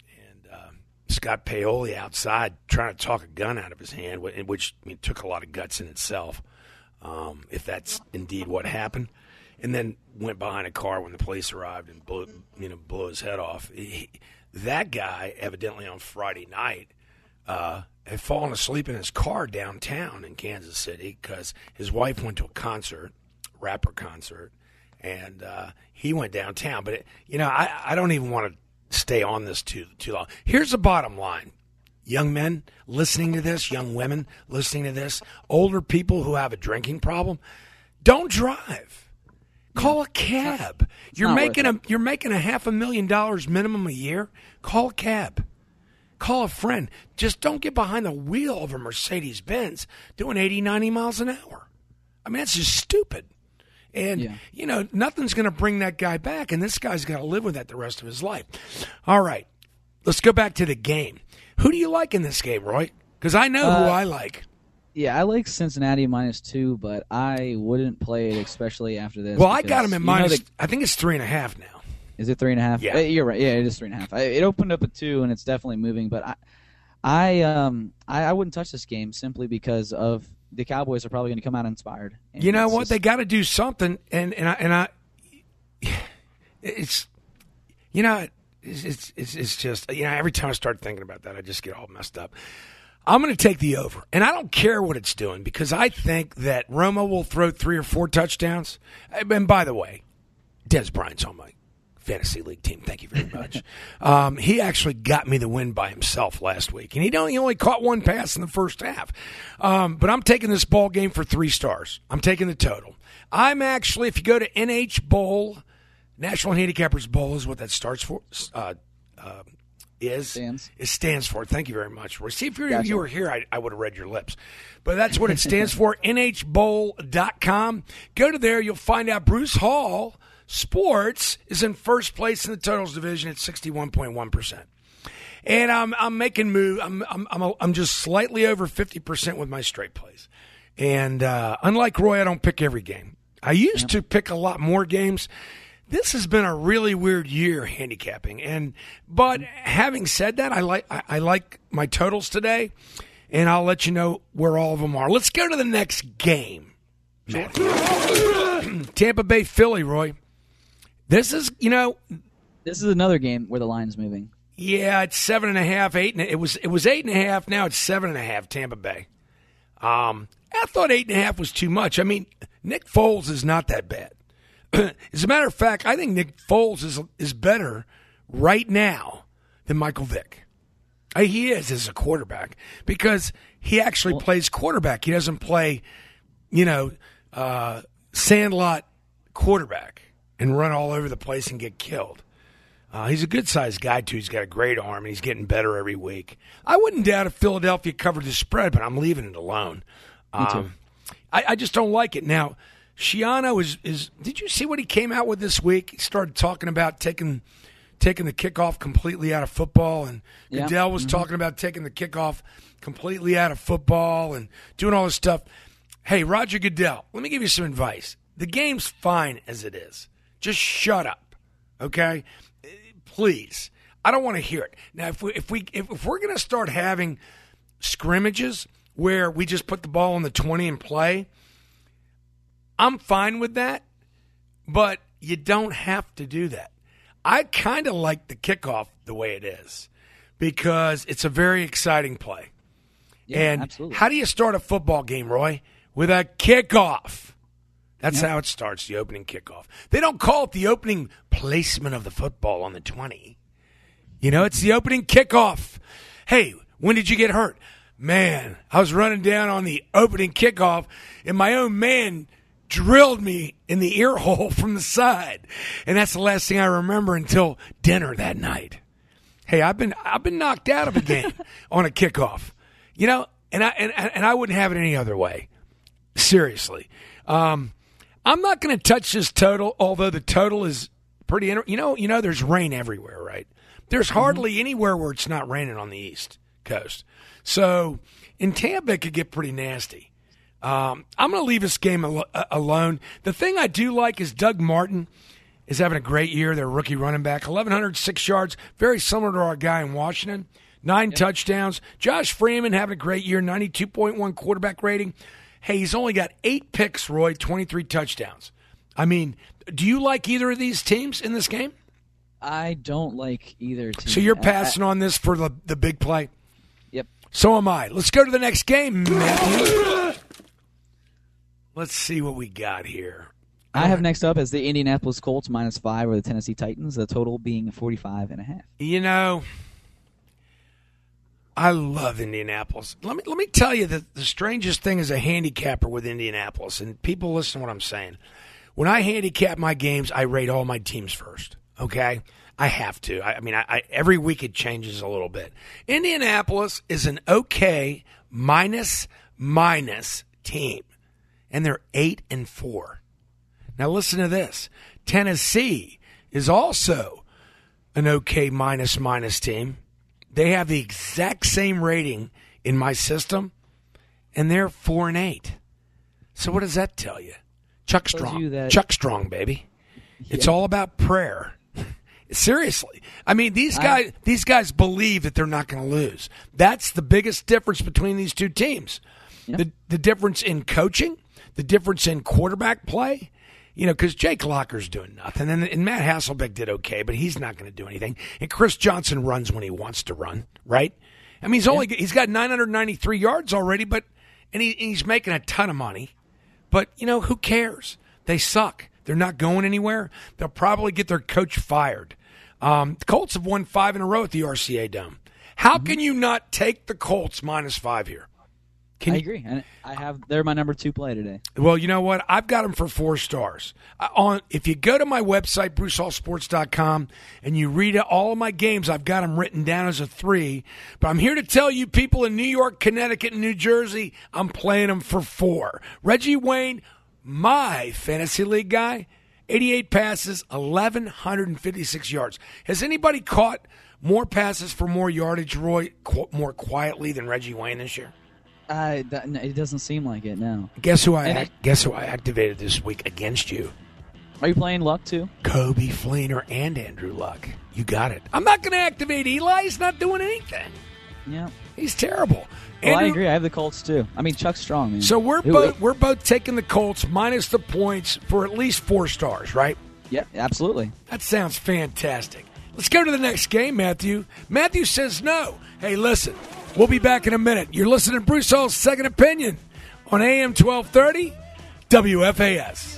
Scott Paoli outside trying to talk a gun out of his hand, which took a lot of guts in itself. If that's indeed what happened, and then went behind a car when the police arrived and blew his head off. That guy, evidently on Friday night, had fallen asleep in his car downtown in Kansas City because his wife went to a rapper concert, and he went downtown. But I don't even want to stay on this too long. Here's the bottom line. Young men listening to this, young women listening to this, older people who have a drinking problem, don't drive. Call a cab. You're making $500,000 minimum a year. Call a cab. Call a friend. Just don't get behind the wheel of a Mercedes-Benz doing 80, 90 miles an hour. I mean, that's just stupid. And, nothing's going to bring that guy back, and this guy's got to live with that the rest of his life. All right, let's go back to the game. Who do you like in this game, Roy? Because I know who I like. Yeah, I like Cincinnati -2, but I wouldn't play it, especially after this. Well, I got him at minus. I think it's 3.5 now. Is it 3.5? Yeah, you're right. Yeah, it is 3.5. It opened up at 2, and it's definitely moving. But I wouldn't touch this game simply because of the Cowboys are probably going to come out inspired. You know what? They got to do something, and I it's just every time I start thinking about that, I just get all messed up. I'm going to take the over, and I don't care what it's doing because I think that Romo will throw 3 or 4 touchdowns. And by the way, Des Bryant's on my fantasy league team. Thank you very much. He actually got me the win by himself last week, and he only caught 1 pass in the first half. But I'm taking this ball game for 3 stars. I'm taking the total. I'm actually, if you go to NH Bowl, National Handicappers Bowl is what that starts for. It stands for. Thank you very much, Roy. See, if you were here, I would have read your lips. But that's what it stands for, nhbowl.com. Go to there. You'll find out Bruce Hall Sports is in first place in the totals division at 61.1%. And I'm making move. I'm just slightly over 50% with my straight plays. And unlike Roy, I don't pick every game. I used to pick a lot more games. This has been a really weird year handicapping, but having said that, I like my totals today, and I'll let you know where all of them are. Let's go to the next game. Tampa Bay, Philly, Roy. This is another game where the line's moving. Yeah, it's 7.5, 8. It was 8.5. Now it's 7.5. Tampa Bay. I thought 8.5 was too much. I mean, Nick Foles is not that bad. As a matter of fact, I think Nick Foles is better right now than Michael Vick. He is as a quarterback because he actually plays quarterback. He doesn't play, sandlot quarterback and run all over the place and get killed. He's a good-sized guy, too. He's got a great arm, and he's getting better every week. I wouldn't doubt if Philadelphia covered the spread, but I'm leaving it alone. Me too. I just don't like it. Now, Schiano is. Did you see what he came out with this week? He started talking about taking the kickoff completely out of football, and Goodell was talking about taking the kickoff completely out of football and doing all this stuff. Hey, Roger Goodell, let me give you some advice. The game's fine as it is. Just shut up, okay? Please. I don't want to hear it. Now, if we're going to start having scrimmages where we just put the ball on the 20 and play, I'm fine with that, but you don't have to do that. I kind of like the kickoff the way it is because it's a very exciting play. Yeah, and absolutely. How do you start a football game, Roy? With a kickoff. That's how it starts, the opening kickoff. They don't call it the opening placement of the football on the 20. It's the opening kickoff. Hey, when did you get hurt? Man, I was running down on the opening kickoff, and my own man drilled me in the ear hole from the side. And that's the last thing I remember until dinner that night. Hey, I've been knocked out of a game on a kickoff. And I wouldn't have it any other way. Seriously. I'm not going to touch this total, although the total is pretty there's rain everywhere, right? There's hardly anywhere where it's not raining on the East Coast. So in Tampa, it could get pretty nasty. I'm going to leave this game alone. The thing I do like is Doug Martin is having a great year. Their rookie running back, 1,106 yards, very similar to our guy in Washington, 9 touchdowns. Josh Freeman having a great year, 92.1 quarterback rating. Hey, he's only got 8 picks, Roy, 23 touchdowns. I mean, do you like either of these teams in this game? I don't like either team. So you're passing on this for the big play? Yep. So am I. Let's go to the next game, Matthew. Let's see what we got here. I have next up as the Indianapolis Colts -5 or the Tennessee Titans, the total being 45.5. I love Indianapolis. Let me tell you that the strangest thing as a handicapper with Indianapolis, and people listen to what I'm saying. When I handicap my games, I rate all my teams first. Okay, I have to. I every week it changes a little bit. Indianapolis is an okay minus team, and they're 8-4. Now listen to this. Tennessee is also an okay minus team. They have the exact same rating in my system, and they're 4-8. So what does that tell you? Chuck Strong. Chuck Strong, baby. Yeah. It's all about prayer. Seriously. I mean, these guys believe that they're not going to lose. That's the biggest difference between these two teams. Yeah. The difference in coaching, the difference in quarterback play. You know, because Jake Locker's doing nothing, and Matt Hasselbeck did okay, but he's not going to do anything. And Chris Johnson runs when he wants to run, right? I mean, he's got 993 yards already, and he's making a ton of money. But you know, who cares? They suck. They're not going anywhere. They'll probably get their coach fired. The Colts have won 5 in a row at the RCA Dome. How can you not take the Colts -5 here? I agree, and they're my number 2 play today. Well, you know what? I've got them for 4 stars. If you go to my website, BruceHallSports.com, and you read all of my games, I've got them written down as a 3. But I'm here to tell you, people in New York, Connecticut, and New Jersey, I'm playing them for 4. Reggie Wayne, my fantasy league guy, 88 passes, 1,156 yards. Has anybody caught more passes for more yardage, Roy, more quietly than Reggie Wayne this year? It doesn't seem like it now. Guess who I activated this week against you? Are you playing Luck too? Kobe Fleener and Andrew Luck. You got it. I'm not going to activate Eli. He's not doing anything. Yeah, he's terrible. Well, I agree. I have the Colts too. I mean, Chuck Strong. Man. So we're both taking the Colts minus the points for at least 4 stars, right? Yeah, absolutely. That sounds fantastic. Let's go to the next game, Matthew. Matthew says no. Hey, listen. We'll be back in a minute. You're listening to Bruce Hall's Second Opinion on AM 1230 WFAS.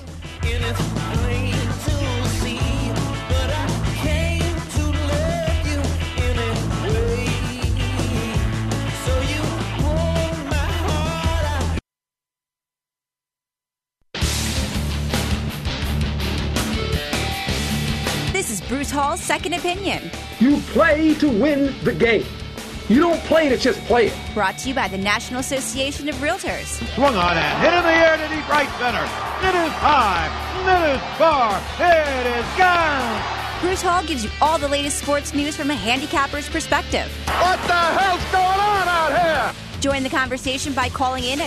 This is Bruce Hall's Second Opinion. You play to win the game. You don't play to just play it. Brought to you by the National Association of Realtors. Swung on and hit in the air to deep right center. It is high. It is far. It is gone. Bruce Hall gives you all the latest sports news from a handicapper's perspective. What the hell's going on out here? Join the conversation by calling in at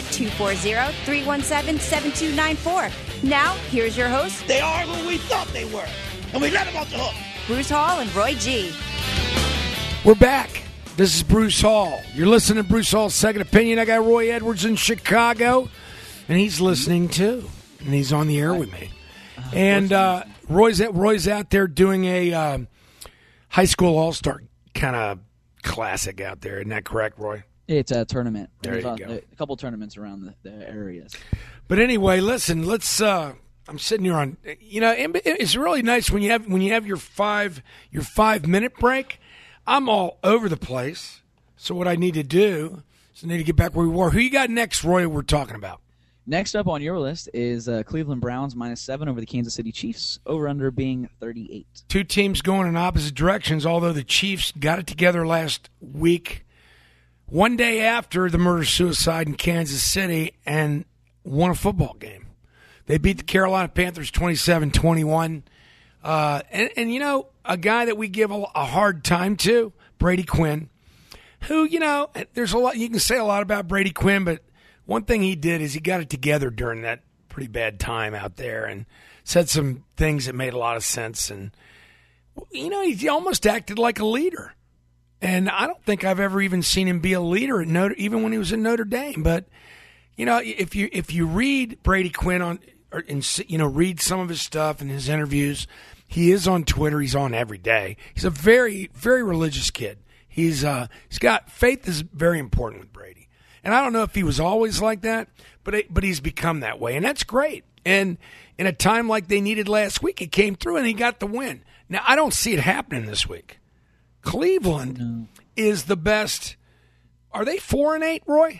240-317-7294. Now, here's your host. They are who we thought they were, and we let them off the hook. Bruce Hall and Roy G. We're back. This is Bruce Hall. You're listening to Bruce Hall's Second Opinion. I got Roy Edwards in Chicago, and he's listening too, and he's on the air with me. And Roy's out there doing a high school all-star kind of classic out there. Isn't that correct, Roy? It's a tournament. There you go. A couple tournaments around the areas. But anyway, listen. Let's. I'm sitting here on. You know, it's really nice when you have your 5-minute break. I'm all over the place. So what I need to do is I need to get back where we were. Who you got next, Roy, we're talking about? Next up on your list is Cleveland Browns -7 over the Kansas City Chiefs, over-under being 38. Two teams going in opposite directions, although the Chiefs got it together last week, one day after the murder-suicide in Kansas City, and won a football game. They beat the Carolina Panthers 27-21. And you know, a guy that we give a hard time to, Brady Quinn, who, you know, there's a lot, you can say a lot about Brady Quinn, but one thing he did is he got it together during that pretty bad time out there and said some things that made a lot of sense. And, you know, he almost acted like a leader. And I don't think I've ever even seen him be a leader at even when he was in Notre Dame. But, you know, if you read Brady Quinn read some of his stuff and his interviews, he is on Twitter. He's on every day. He's a very, very religious kid. He's got faith is very important with Brady. And I don't know if he was always like that, but he's become that way, and that's great. And in a time like they needed last week, he came through and he got the win. Now I don't see it happening this week. Cleveland is the best. Are they 4-8, Roy?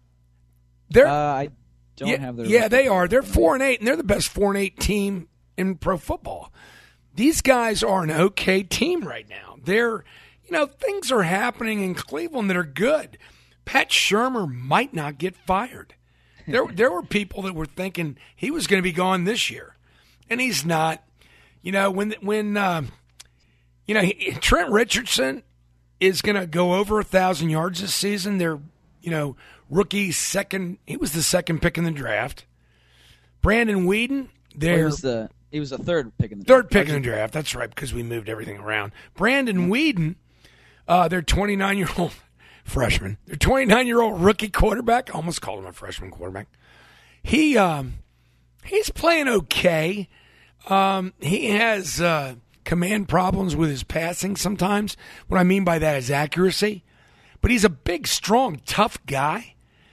I don't have their. Yeah, they are. They're 4-8, and they're the best 4-8 team in pro football. These guys are an okay team right now. Things are happening in Cleveland that are good. Pat Shurmur might not get fired. There were people that were thinking he was going to be gone this year. and he's not. You know, when Trent Richardson is going to go over 1,000 yards this season. They're, rookie second. He was the second pick in the draft. Brandon Weeden, he was the third pick in the draft. Third pick in the draft. That's right, because we moved everything around. Brandon Weeden, their 29-year-old freshman. Their 29-year-old rookie quarterback. I almost called him a freshman quarterback. He's playing okay. He has command problems with his passing sometimes. What I mean by that is accuracy. But he's a big, strong, tough guy.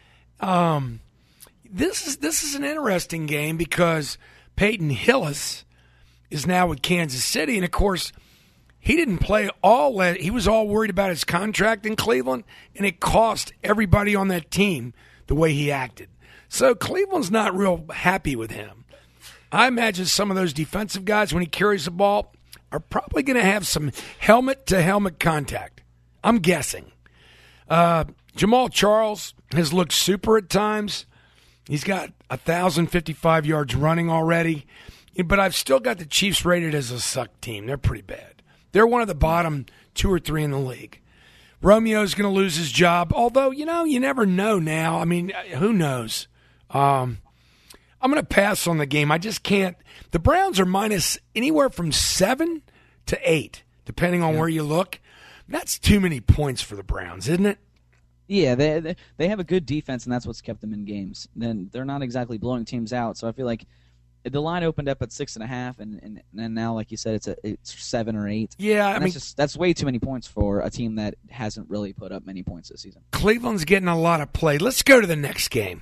This is an interesting game because Peyton Hillis is now with Kansas City, and of course, he didn't play all. He was all worried about his contract in Cleveland, and it cost everybody on that team the way he acted. So Cleveland's not real happy with him. I imagine some of those defensive guys, when he carries the ball, are probably going to have some helmet-to-helmet contact. I'm guessing. Jamal Charles has looked super at times. He's got 1,055 yards running already. But I've still got the Chiefs rated as a suck team. They're pretty bad. They're one of the bottom 2 or 3 in the league. Romeo's going to lose his job, although, you never know now. I mean, who knows? I'm going to pass on the game. I just can't. The Browns are minus anywhere from 7 to 8, depending on where you look. That's too many points for the Browns, isn't it? Yeah, they have a good defense, and that's what's kept them in games. Then they're not exactly blowing teams out, so I feel like the line opened up at 6.5, and now, like you said, it's 7 or 8. Yeah, that's way too many points for a team that hasn't really put up many points this season. Cleveland's getting a lot of play. Let's go to the next game.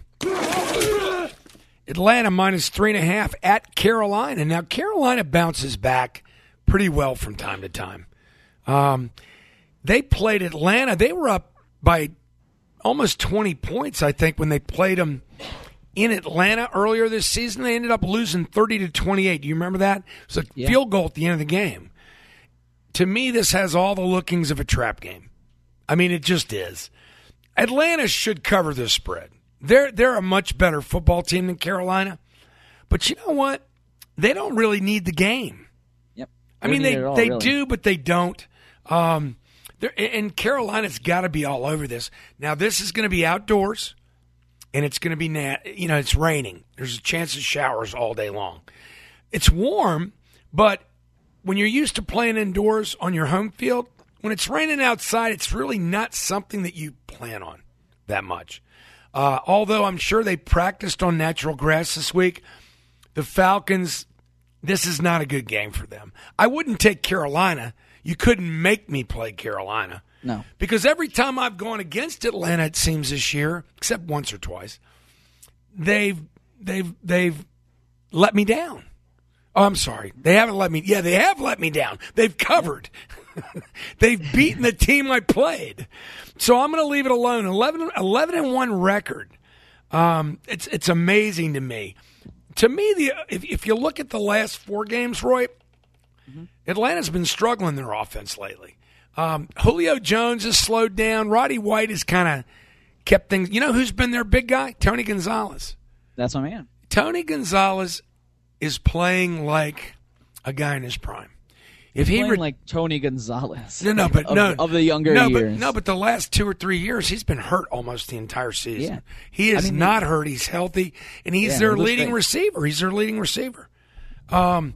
Atlanta minus 3.5 at Carolina. Now, Carolina bounces back pretty well from time to time. They played Atlanta. They were up by almost 20 points, I think, when they played them in Atlanta earlier this season. They ended up losing 30-28. Do you remember that? It was a field goal at the end of the game. To me, this has all the lookings of a trap game. I mean, it just is. Atlanta should cover this spread. They're a much better football team than Carolina. But you know what? They don't really need the game. Yep. I mean, they do, but they don't. And Carolina's got to be all over this. Now, this is going to be outdoors, and it's going to be, it's raining. There's a chance of showers all day long. It's warm, but when you're used to playing indoors on your home field, when it's raining outside, it's really not something that you plan on that much. Although I'm sure they practiced on natural grass this week, the Falcons, this is not a good game for them. I wouldn't take Carolina. You couldn't make me play Carolina. No. Because every time I've gone against Atlanta, it seems this year, except once or twice, they've let me down. Oh, I'm sorry. They haven't let me. Yeah, they have let me down. They've covered. They've beaten the team I played. So I'm going to leave it alone. 11-1 record. It's amazing to me. To me, if you look at the last 4 games, Roy, Atlanta's been struggling their offense lately. Julio Jones has slowed down. Roddy White has kind of kept things. You know who's been their big guy? Tony Gonzalez. That's my man. Tony Gonzalez is playing like a guy in his prime. If he playing like Tony Gonzalez. Of the younger years. But the last 2 or 3 years, he's been hurt almost the entire season. Yeah. He is not hurt. He's healthy, and he's their leading receiver. He's their leading receiver. I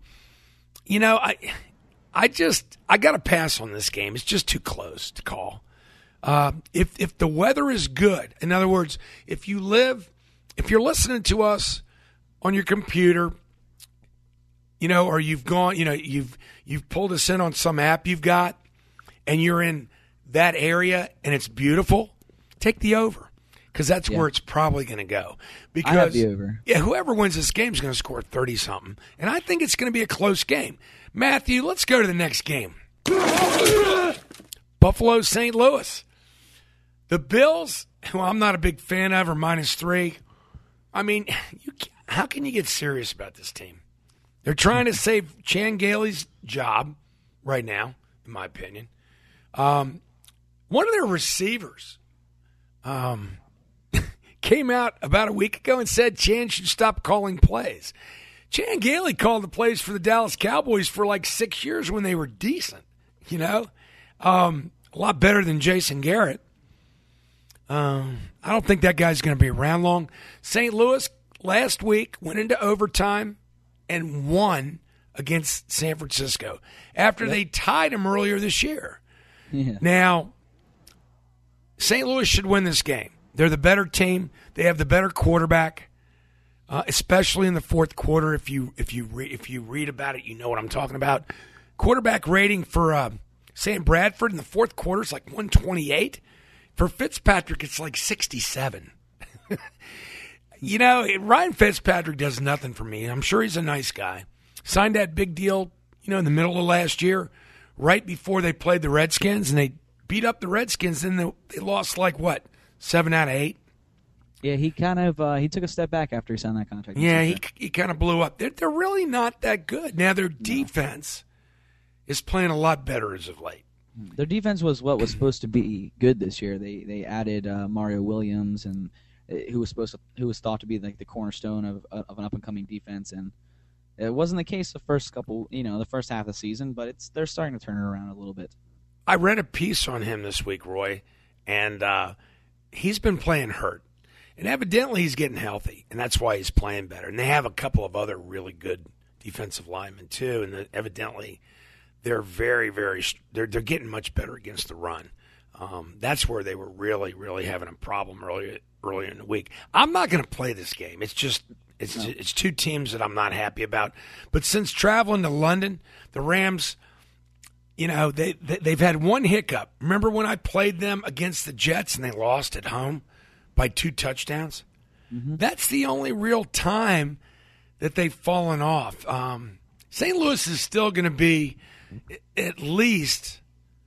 got to pass on this game. It's just too close to call. If the weather is good, in other words, if you're listening to us on your computer, or you've gone, you've pulled us in on some app you've got, and you're in that area and it's beautiful, take the over, because that's where it's probably going to go. Because I have the over. Yeah, whoever wins this game is going to score 30-something, and I think it's going to be a close game. Matthew, let's go to the next game. Buffalo, St. Louis. The Bills, who I'm not a big fan of, are -3. I mean, how can you get serious about this team? They're trying to save Chan Gailey's job right now, in my opinion. One of their receivers came out about a week ago and said Chan should stop calling plays. Chan Gailey called the plays for the Dallas Cowboys for like 6 years when they were decent, a lot better than Jason Garrett. I don't think that guy's going to be around long. St. Louis last week went into overtime and won against San Francisco after they tied them earlier this year. Yeah. Now, St. Louis should win this game. They're the better team. They have the better quarterback, especially in the fourth quarter. If you read about it, you know what I'm talking about. Quarterback rating for Sam Bradford in the fourth quarter is like 128. For Fitzpatrick, it's like 67. Ryan Fitzpatrick does nothing for me. I'm sure he's a nice guy. Signed that big deal, in the middle of last year, right before they played the Redskins, and they beat up the Redskins, and they lost 7 out of 8? Yeah, he kind of he took a step back after he signed that contract. Yeah, he kind of blew up. They're really not that good. Now, their defense is playing a lot better as of late. Their defense was what was supposed to be good this year. They added Mario Williams, and who was thought to be like the cornerstone of an up and coming defense, and it wasn't the case the first half of the season, but they're starting to turn it around a little bit. I read a piece on him this week, Roy, and he's been playing hurt, and evidently he's getting healthy, and that's why he's playing better. And they have a couple of other really good defensive linemen too, and evidently they're very, very they're getting much better against the run. That's where they were really, really having a problem earlier in the week. I'm not going to play this game. It's just it's two teams that I'm not happy about. But since traveling to London, the Rams, they've had one hiccup. Remember when I played them against the Jets and they lost at home by 2 touchdowns? Mm-hmm. That's the only real time that they've fallen off. St. Louis is still going to be at least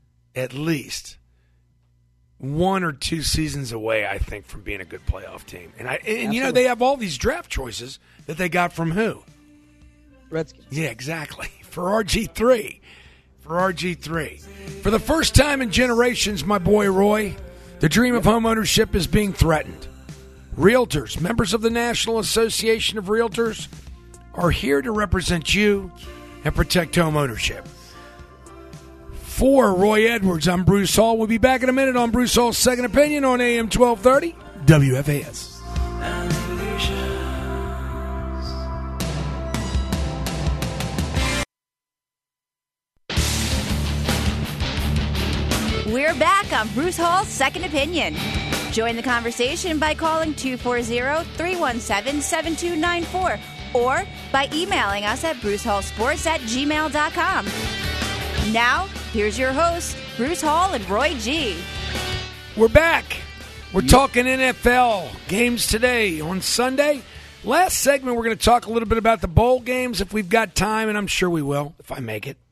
1 or 2 seasons away, I think, from being a good playoff team. And they have all these draft choices that they got from who? Redskins. Yeah, exactly. For RG3. For the first time in generations, my boy Roy, the dream of homeownership is being threatened. Realtors, members of the National Association of Realtors, are here to represent you and protect homeownership. For Roy Edwards, I'm Bruce Hall. We'll be back in a minute on Bruce Hall's Second Opinion on AM 1230 WFAS. We're back on Bruce Hall's Second Opinion. Join the conversation by calling 240-317-7294 or by emailing us at brucehallsports@gmail.com. Now, here's your hosts, Bruce Hall and Roy G. We're back. We're talking NFL games today on Sunday. Last segment, we're going to talk a little bit about the bowl games if we've got time, and I'm sure we will if I make it.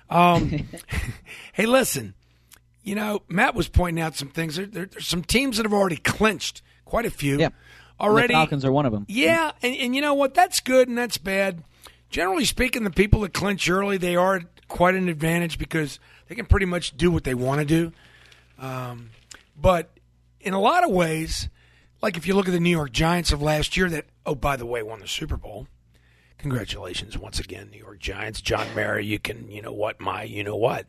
Hey, listen, Matt was pointing out some things. There's some teams that have already clinched, quite a few. Yeah. Already. The Falcons are one of them. Yeah, and you know what? That's good and that's bad. Generally speaking, the people that clinch early, they are at quite an advantage because they can pretty much do what they want to do. But in a lot of ways, like if you look at the New York Giants of last year that, oh, by the way, won the Super Bowl. Congratulations once again, New York Giants. John Mara, you can, you-know-what.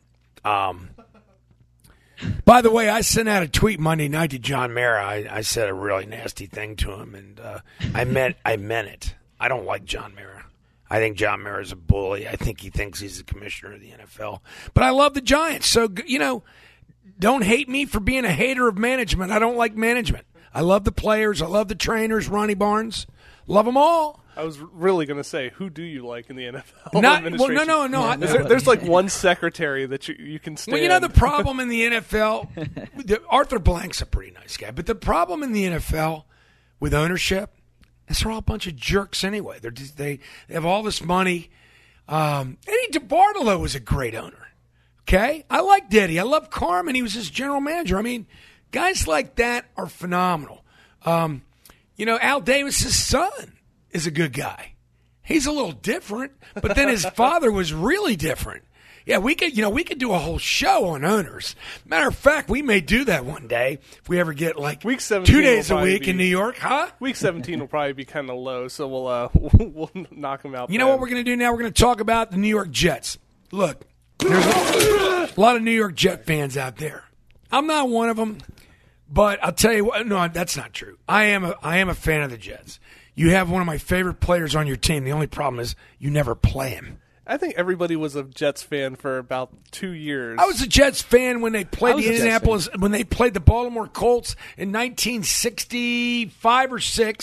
By the way, I sent out a tweet Monday night to John Mara. I said a really nasty thing to him, and I meant it. I don't like John Mara. I think John Mara is a bully. I think he thinks he's the commissioner of the NFL. But I love the Giants. So, don't hate me for being a hater of management. I don't like management. I love the players. I love the trainers, Ronnie Barnes. Love them all. I was really going to say, who do you like in the NFL? No. There's like one secretary that you can stand. Well, the problem in the NFL, Arthur Blank's a pretty nice guy, but the problem in the NFL with ownership is they're all a bunch of jerks anyway. They have all this money. Eddie DeBartolo was a great owner. Okay? I liked Eddie. I love Carmen. He was his general manager. I mean, guys like that are phenomenal. Al Davis's son is a good guy. He's a little different, but then his father was really different. Yeah, we could do a whole show on owners. Matter of fact, we may do that one day if we ever get like Week 17 2 days will a probably week be- in New York, huh? Week 17 will probably be kind of low, so we'll knock them out. You know what we're going to do now? We're going to talk about the New York Jets. Look, there's a lot of New York Jet fans out there. I'm not one of them, but I'll tell you what. No, that's not true. I am a fan of the Jets. You have one of my favorite players on your team. The only problem is you never play him. I think everybody was a Jets fan for about 2 years. I was a Jets fan when they played I was the a Jets Indianapolis, when they played the Baltimore Colts in 1965 or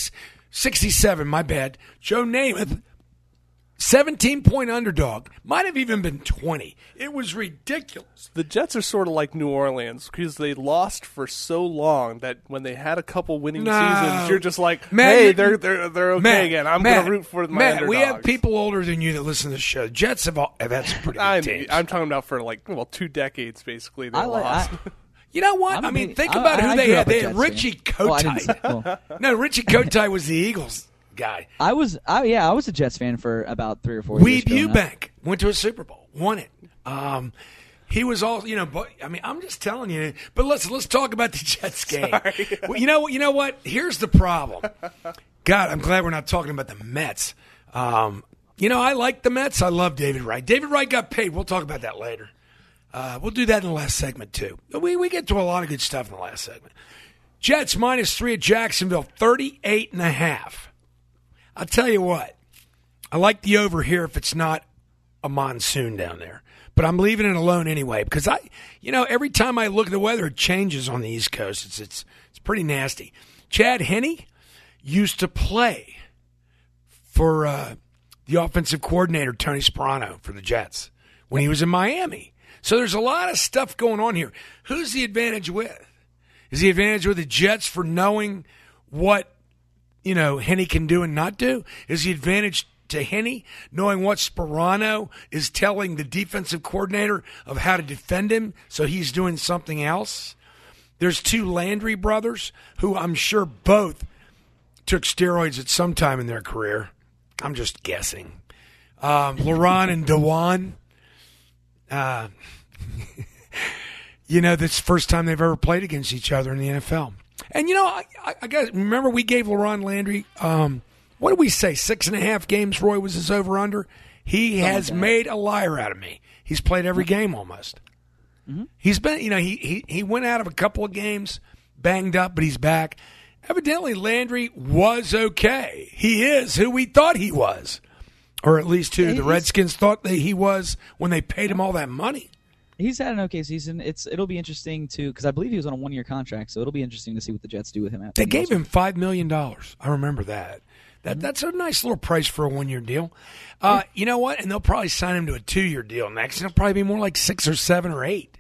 67, my bad. Joe Namath, 17-point underdog. Might have even been 20. It was ridiculous. The Jets are sort of like New Orleans because they lost for so long that when they had a couple winning seasons, you're just like, Matt, hey, they're okay again. I'm going to root for my Matt, underdogs. we have people older than you that listen to the show. Jets have had some pretty good teams. I'm talking about for 2 decades, basically. They lost. You know what? Think about who they had. They had Richie Kotite. No, Richie Kotite was the Eagles guy. I was a Jets fan for about 3 or 4 years. Weeb Eubank went to a Super Bowl, won it. He was all, but I'm just telling you. But let's talk about the Jets game. Well, you know what? Here's the problem. God, I'm glad we're not talking about the Mets. I like the Mets. I love David Wright. David Wright got paid. We'll talk about that later. We'll do that in the last segment too. We get to a lot of good stuff in the last segment. Jets -3 at Jacksonville, 38.5. I'll tell you what. I like the over here if it's not a monsoon down there. But I'm leaving it alone anyway because every time I look at the weather, it changes on the East Coast. It's pretty nasty. Chad Henne used to play for the offensive coordinator Tony Sparano for the Jets when he was in Miami. So there's a lot of stuff going on here. Who's the advantage with? Is the advantage with the Jets for knowing what Henne can do and not do? Is the advantage to Henne knowing what Sparano is telling the defensive coordinator of how to defend him, so he's doing something else? There's 2 Landry brothers who I'm sure both took steroids at some time in their career. I'm just guessing. Laron and Dewan. This is the first time they've ever played against each other in the NFL. And, I guess, remember we gave LaRon Landry, what did we say, 6.5 games, Roy, was his over-under? He has made a liar out of me. He's played every game almost. Mm-hmm. He's been, he went out of a couple of games, banged up, but he's back. Evidently, Landry was okay. He is who we thought he was. Or at least who the Redskins thought that he was when they paid him all that money. He's had an okay season. It'll be interesting because I believe he was on a 1-year contract, so it'll be interesting to see what the Jets do with him. They gave him $5 million. I remember that. That's a nice little price for a 1-year deal. You know what? And they'll probably sign him to a 2-year deal next. And it'll probably be more like 6 or 7 or 8.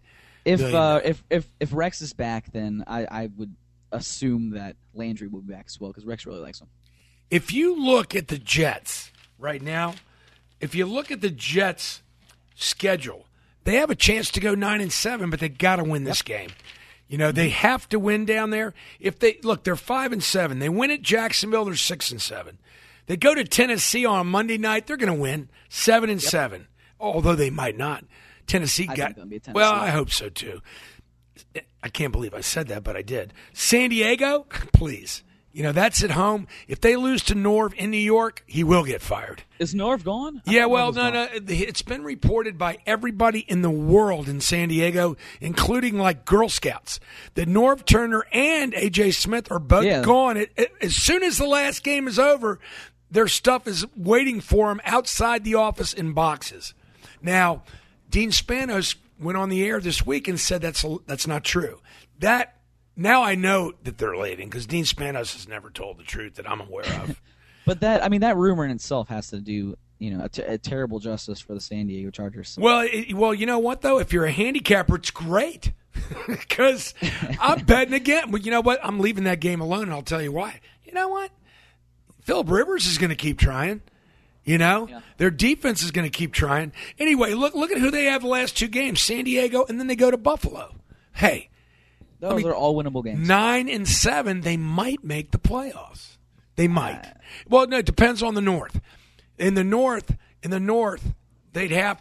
If Rex is back, then I would assume that Landry will be back as well because Rex really likes him. If you look at the Jets right now, if you look at the Jets' schedule, they have a chance to go 9-7, but they got to win this game. They have to win down there. If they're 5-7. They win at Jacksonville, they're 6-7. They go to Tennessee on Monday night, they're going to win 7-7. Although they might not. Tennessee got. Well, I hope so too. I can't believe I said that, but I did. San Diego, please. That's at home. If they lose to Norv in New York, he will get fired. Is Norv gone? Yeah, well, no. It's been reported by everybody in the world in San Diego, including like Girl Scouts, that Norv Turner and A.J. Smith are both gone. As soon as the last game is over, their stuff is waiting for them outside the office in boxes. Now, Dean Spanos went on the air this week and said that's not true. Now I know that they're leaving because Dean Spanos has never told the truth that I'm aware of. But that rumor in itself has to do, a terrible justice for the San Diego Chargers. Well, you know what though? If you're a handicapper, it's great because I'm betting again. But you know what? I'm leaving that game alone, and I'll tell you why. You know what? Phillip Rivers is going to keep trying. Their defense is going to keep trying. Anyway, look at who they have the last 2 games: San Diego, and then they go to Buffalo. Hey. Those are all winnable games. 9-7, they might make the playoffs. They might. Well, no, it depends on the North. In the North, they'd have to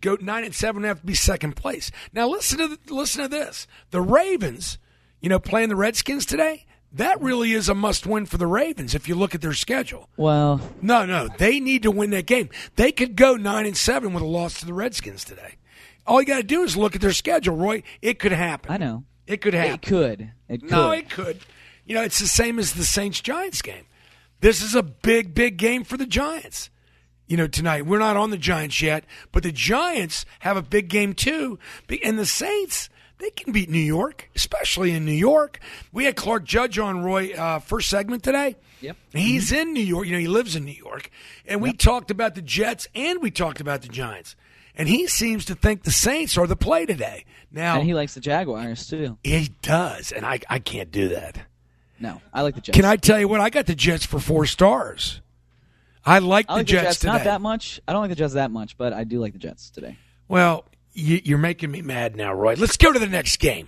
go 9-7 and have to be second place. Now listen to this. The Ravens, playing the Redskins today. That really is a must-win for the Ravens if you look at their schedule. Well, no, they need to win that game. They could go 9-7 with a loss to the Redskins today. All you got to do is look at their schedule, Roy. It could happen. I know. It could happen. It could. No, it could. It's the same as the Saints-Giants game. This is a big, big game for the Giants. Tonight. We're not on the Giants yet, but the Giants have a big game too. And the Saints, they can beat New York, especially in New York. We had Clark Judge on, Roy, first segment today. Yep. He's in New York. He lives in New York. And we talked about the Jets and we talked about the Giants. And he seems to think the Saints are the play today. Now, and he likes the Jaguars, too. He does, and I can't do that. No, I like the Jets. Can I tell you what? I got the Jets for 4 stars. I like the Jets today. Not that much. I don't like the Jets that much, but I do like the Jets today. Well, you're making me mad now, Roy. Let's go to the next game.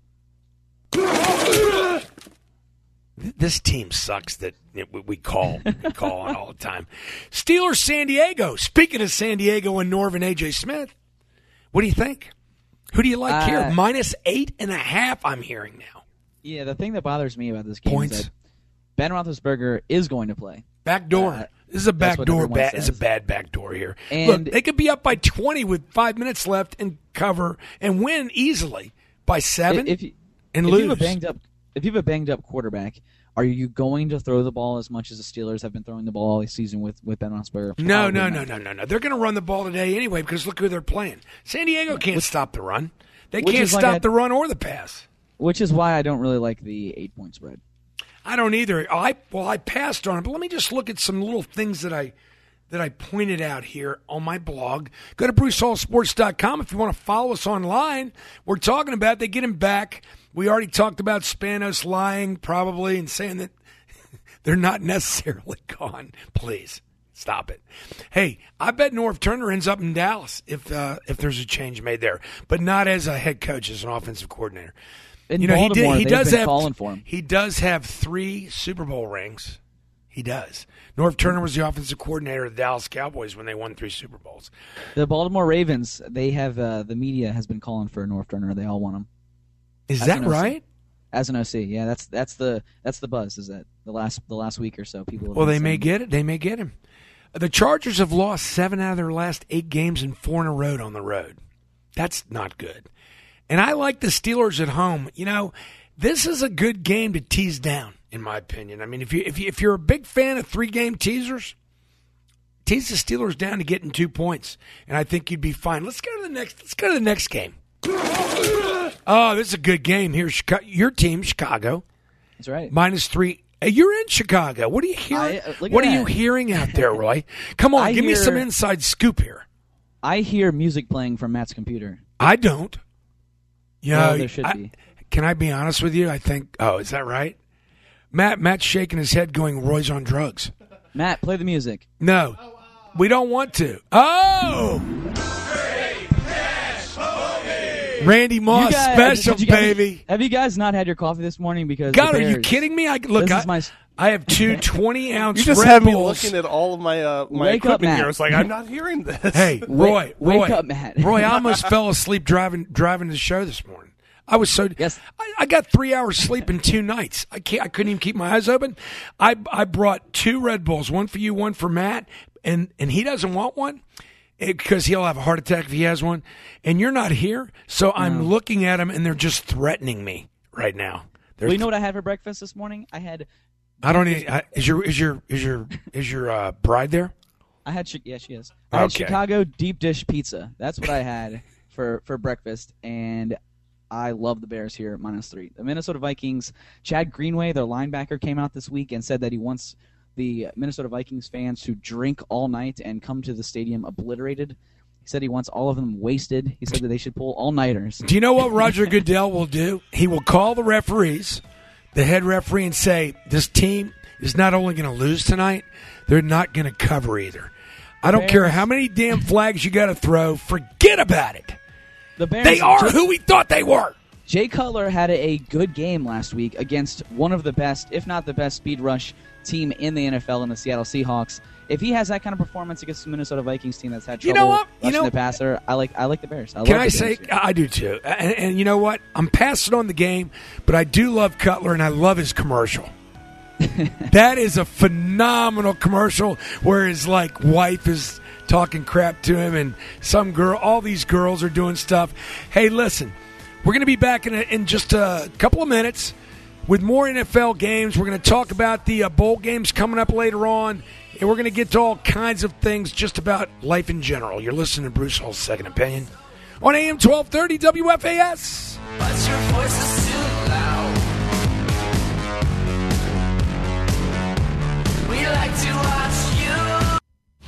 This team sucks that we call on all the time. Steelers, San Diego. Speaking of San Diego and Norv and A.J. Smith, what do you think? Who do you like here? -8.5, I'm hearing now. Yeah, the thing that bothers me about this game Points. is that Ben Roethlisberger is going to play. Backdoor. This is a backdoor. Is a bad backdoor here. And look, they could be up by 20 with 5 minutes left and cover and win easily by 7 and lose. If you have a banged up quarterback, are you going to throw the ball as much as the Steelers have been throwing the ball all season with Ben Roethlisberger? No. They're going to run the ball today anyway because look who they're playing. San Diego can't stop the run. They can't stop the run or the pass. Which is why I don't really like the 8-point spread. I don't either. I passed on it, but let me just look at some little things that I pointed out here on my blog. Go to BruceHallSports.com if you want to follow us online. We're talking about they get him back. We already talked about Spanos lying probably and saying that they're not necessarily gone. Please stop it. Hey, I bet Norv Turner ends up in Dallas if there's a change made there, but not as a head coach, as an offensive coordinator. In Baltimore, he does have calling for him. He does have 3 Super Bowl rings. He does. Norv Turner was the offensive coordinator of the Dallas Cowboys when they won 3 Super Bowls. The Baltimore Ravens, they have the media has been calling for Norv Turner. They all want him. Is that right? As an OC, yeah. That's the buzz. Is that the last week or so people? Well, they may get it. They may get him. The Chargers have lost 7 out of their last 8 games and 4 in a row on the road. That's not good. And I like the Steelers at home. This is a good game to tease down, in my opinion. I mean, if you're a big fan of 3-game teasers, tease the Steelers down to getting 2 points, and I think you'd be fine. Let's go to the next game. Oh, this is a good game here. Your team, Chicago. That's right. -3. You're in Chicago. What are you hearing? What are you hearing out there, Roy? Come on, give me some inside scoop here. I hear music playing from Matt's computer. I don't. There should be. Can I be honest with you? I think. Oh, is that right? Matt's shaking his head, going, "Roy's on drugs." Matt, play the music. No, we don't want to. Oh, Randy Moss special, baby. Have you guys not had your coffee this morning? Because God, are you kidding me? I have 2 20-ounce. You just Red had me Bulls. looking at all of my Wake up, equipment Matt. here. I was like, I'm not hearing this. Hey, Roy, wake up, Matt. Roy, I almost fell asleep driving the show this morning. I was so yes. I got 3 hours sleep in 2 nights. I couldn't even keep my eyes open. I brought 2 Red Bulls, one for you, one for Matt, and he doesn't want one because he'll have a heart attack if he has one. And you're not here, so I'm looking at him, and they're just threatening me right now. Well, you know what I had for breakfast this morning? I had. I don't need. Is your bride there? I had. Yeah, she is. I had Chicago deep dish pizza. That's what I had for breakfast, and I love the Bears here at -3. The Minnesota Vikings, Chad Greenway, their linebacker, came out this week and said that he wants the Minnesota Vikings fans to drink all night and come to the stadium obliterated. He said he wants all of them wasted. He said that they should pull all-nighters. Do you know what Roger Goodell will do? He will call the referees, the head referee, and say, this team is not only going to lose tonight, they're not going to cover either. I don't care how many damn flags you got to throw. Forget about it. The Bears, they are who we thought they were. Jay Cutler had a good game last week against one of the best, if not the best, speed rush team in the NFL in the Seattle Seahawks. If he has that kind of performance against the Minnesota Vikings team that's had trouble You know what? rushing the passer, I like the Bears. Can I say I do too? And you know what? I'm passing on the game, but I do love Cutler, and I love his commercial. That is a phenomenal commercial where his wife is talking crap to him, and some girl. All these girls are doing stuff. Hey, listen, we're going to be back in just a couple of minutes with more NFL games. We're going to talk about the bowl games coming up later on. And we're going to get to all kinds of things just about life in general. You're listening to Bruce Hall's Second Opinion on AM 1230 WFAS. But your voice is too loud. We like to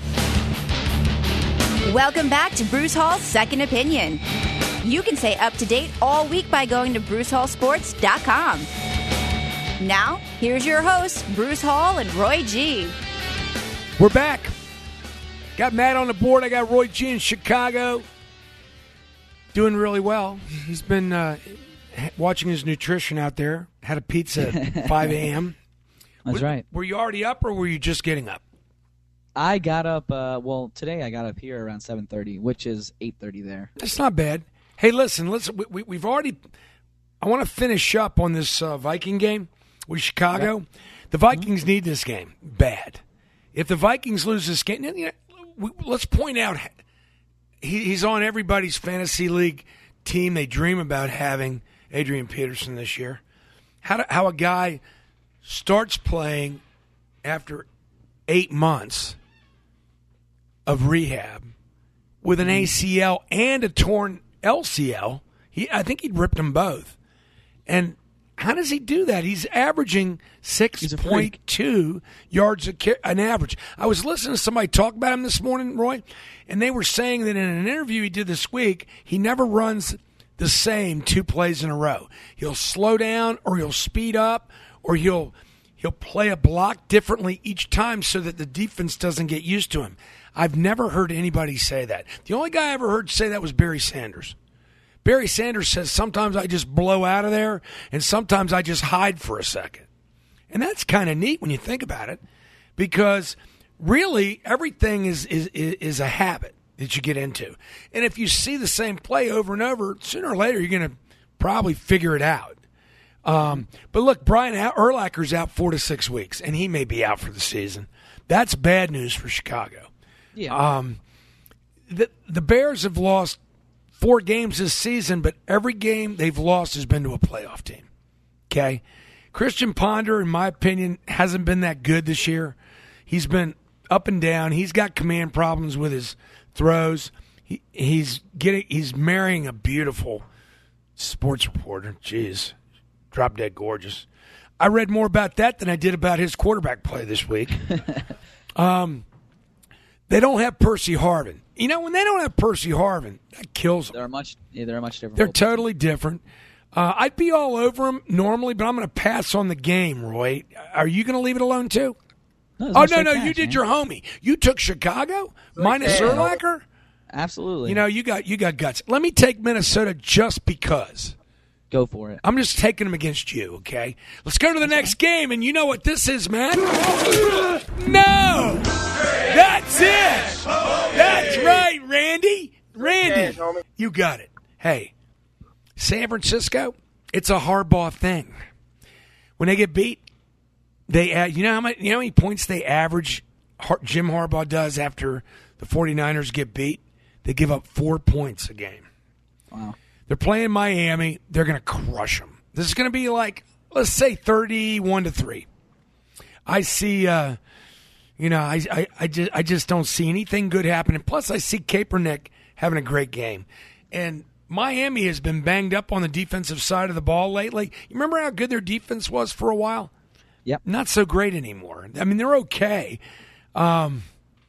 watch you. Welcome back to Bruce Hall's Second Opinion. You can stay up to date all week by going to BruceHallSports.com. Now, here's your hosts, Bruce Hall and Roy G. We're back. Got Matt on the board. I got Roy G in Chicago. Doing really well. He's been watching his nutrition out there. Had a pizza at 5 a.m. That's right. Were you already up, or were you just getting up? I got up, today I got up here around 7:30, which is 8:30 there. That's not bad. Hey, listen, we've already – I want to finish up on this Viking game with Chicago. Yep. The Vikings need this game bad. If the Vikings lose this game, let's point out he's on everybody's fantasy league team. They dream about having Adrian Peterson this year. How a guy starts playing after 8 months of rehab with an ACL and a torn LCL. I think he'd ripped them both. And how does he do that? He's averaging 6.2 yards an average. I was listening to somebody talk about him this morning, Roy, and they were saying that in an interview he did this week, he never runs the same 2 plays in a row. He'll slow down, or he'll speed up, or he'll play a block differently each time so that the defense doesn't get used to him. I've never heard anybody say that. The only guy I ever heard say that was Barry Sanders. Barry Sanders says, sometimes I just blow out of there, and sometimes I just hide for a second. And that's kind of neat when you think about it, because really everything is a habit that you get into. And if you see the same play over and over, sooner or later you're going to probably figure it out. But look, Brian Urlacher's out 4 to 6 weeks, and he may be out for the season. That's bad news for Chicago. Yeah. The Bears have lost 4 games this season, but every game they've lost has been to a playoff team. Okay? Christian Ponder, in my opinion, hasn't been that good this year. He's been up and down. He's got command problems with his throws. He's marrying a beautiful sports reporter. Jeez. Drop dead gorgeous. I read more about that than I did about his quarterback play this week. They don't have Percy Harvin. You know, when they don't have Percy Harvin, that kills them. They're much different. They're totally different. I'd be all over them normally, but I'm going to pass on the game, Roy. Are you going to leave it alone too? No, you did your homie. You took Chicago minus Urlacher? Absolutely. You know, you got guts. Let me take Minnesota just because. Go for it. I'm just taking them against you, okay? Let's go to the next game, and you know what this is, man. No! That's it! That's right, Randy. Randy, you got it. Hey, San Francisco, it's a Harbaugh thing. When they get beat, they add, you know how many points they average Jim Harbaugh does after the 49ers get beat? They give up 4 points a game. Wow. They're playing Miami. They're going to crush them. This is going to be like, let's say 31-3. I see, I just don't see anything good happening. Plus, I see Kaepernick having a great game. And Miami has been banged up on the defensive side of the ball lately. You remember how good their defense was for a while? Yep. Not so great anymore. I mean, they're okay. The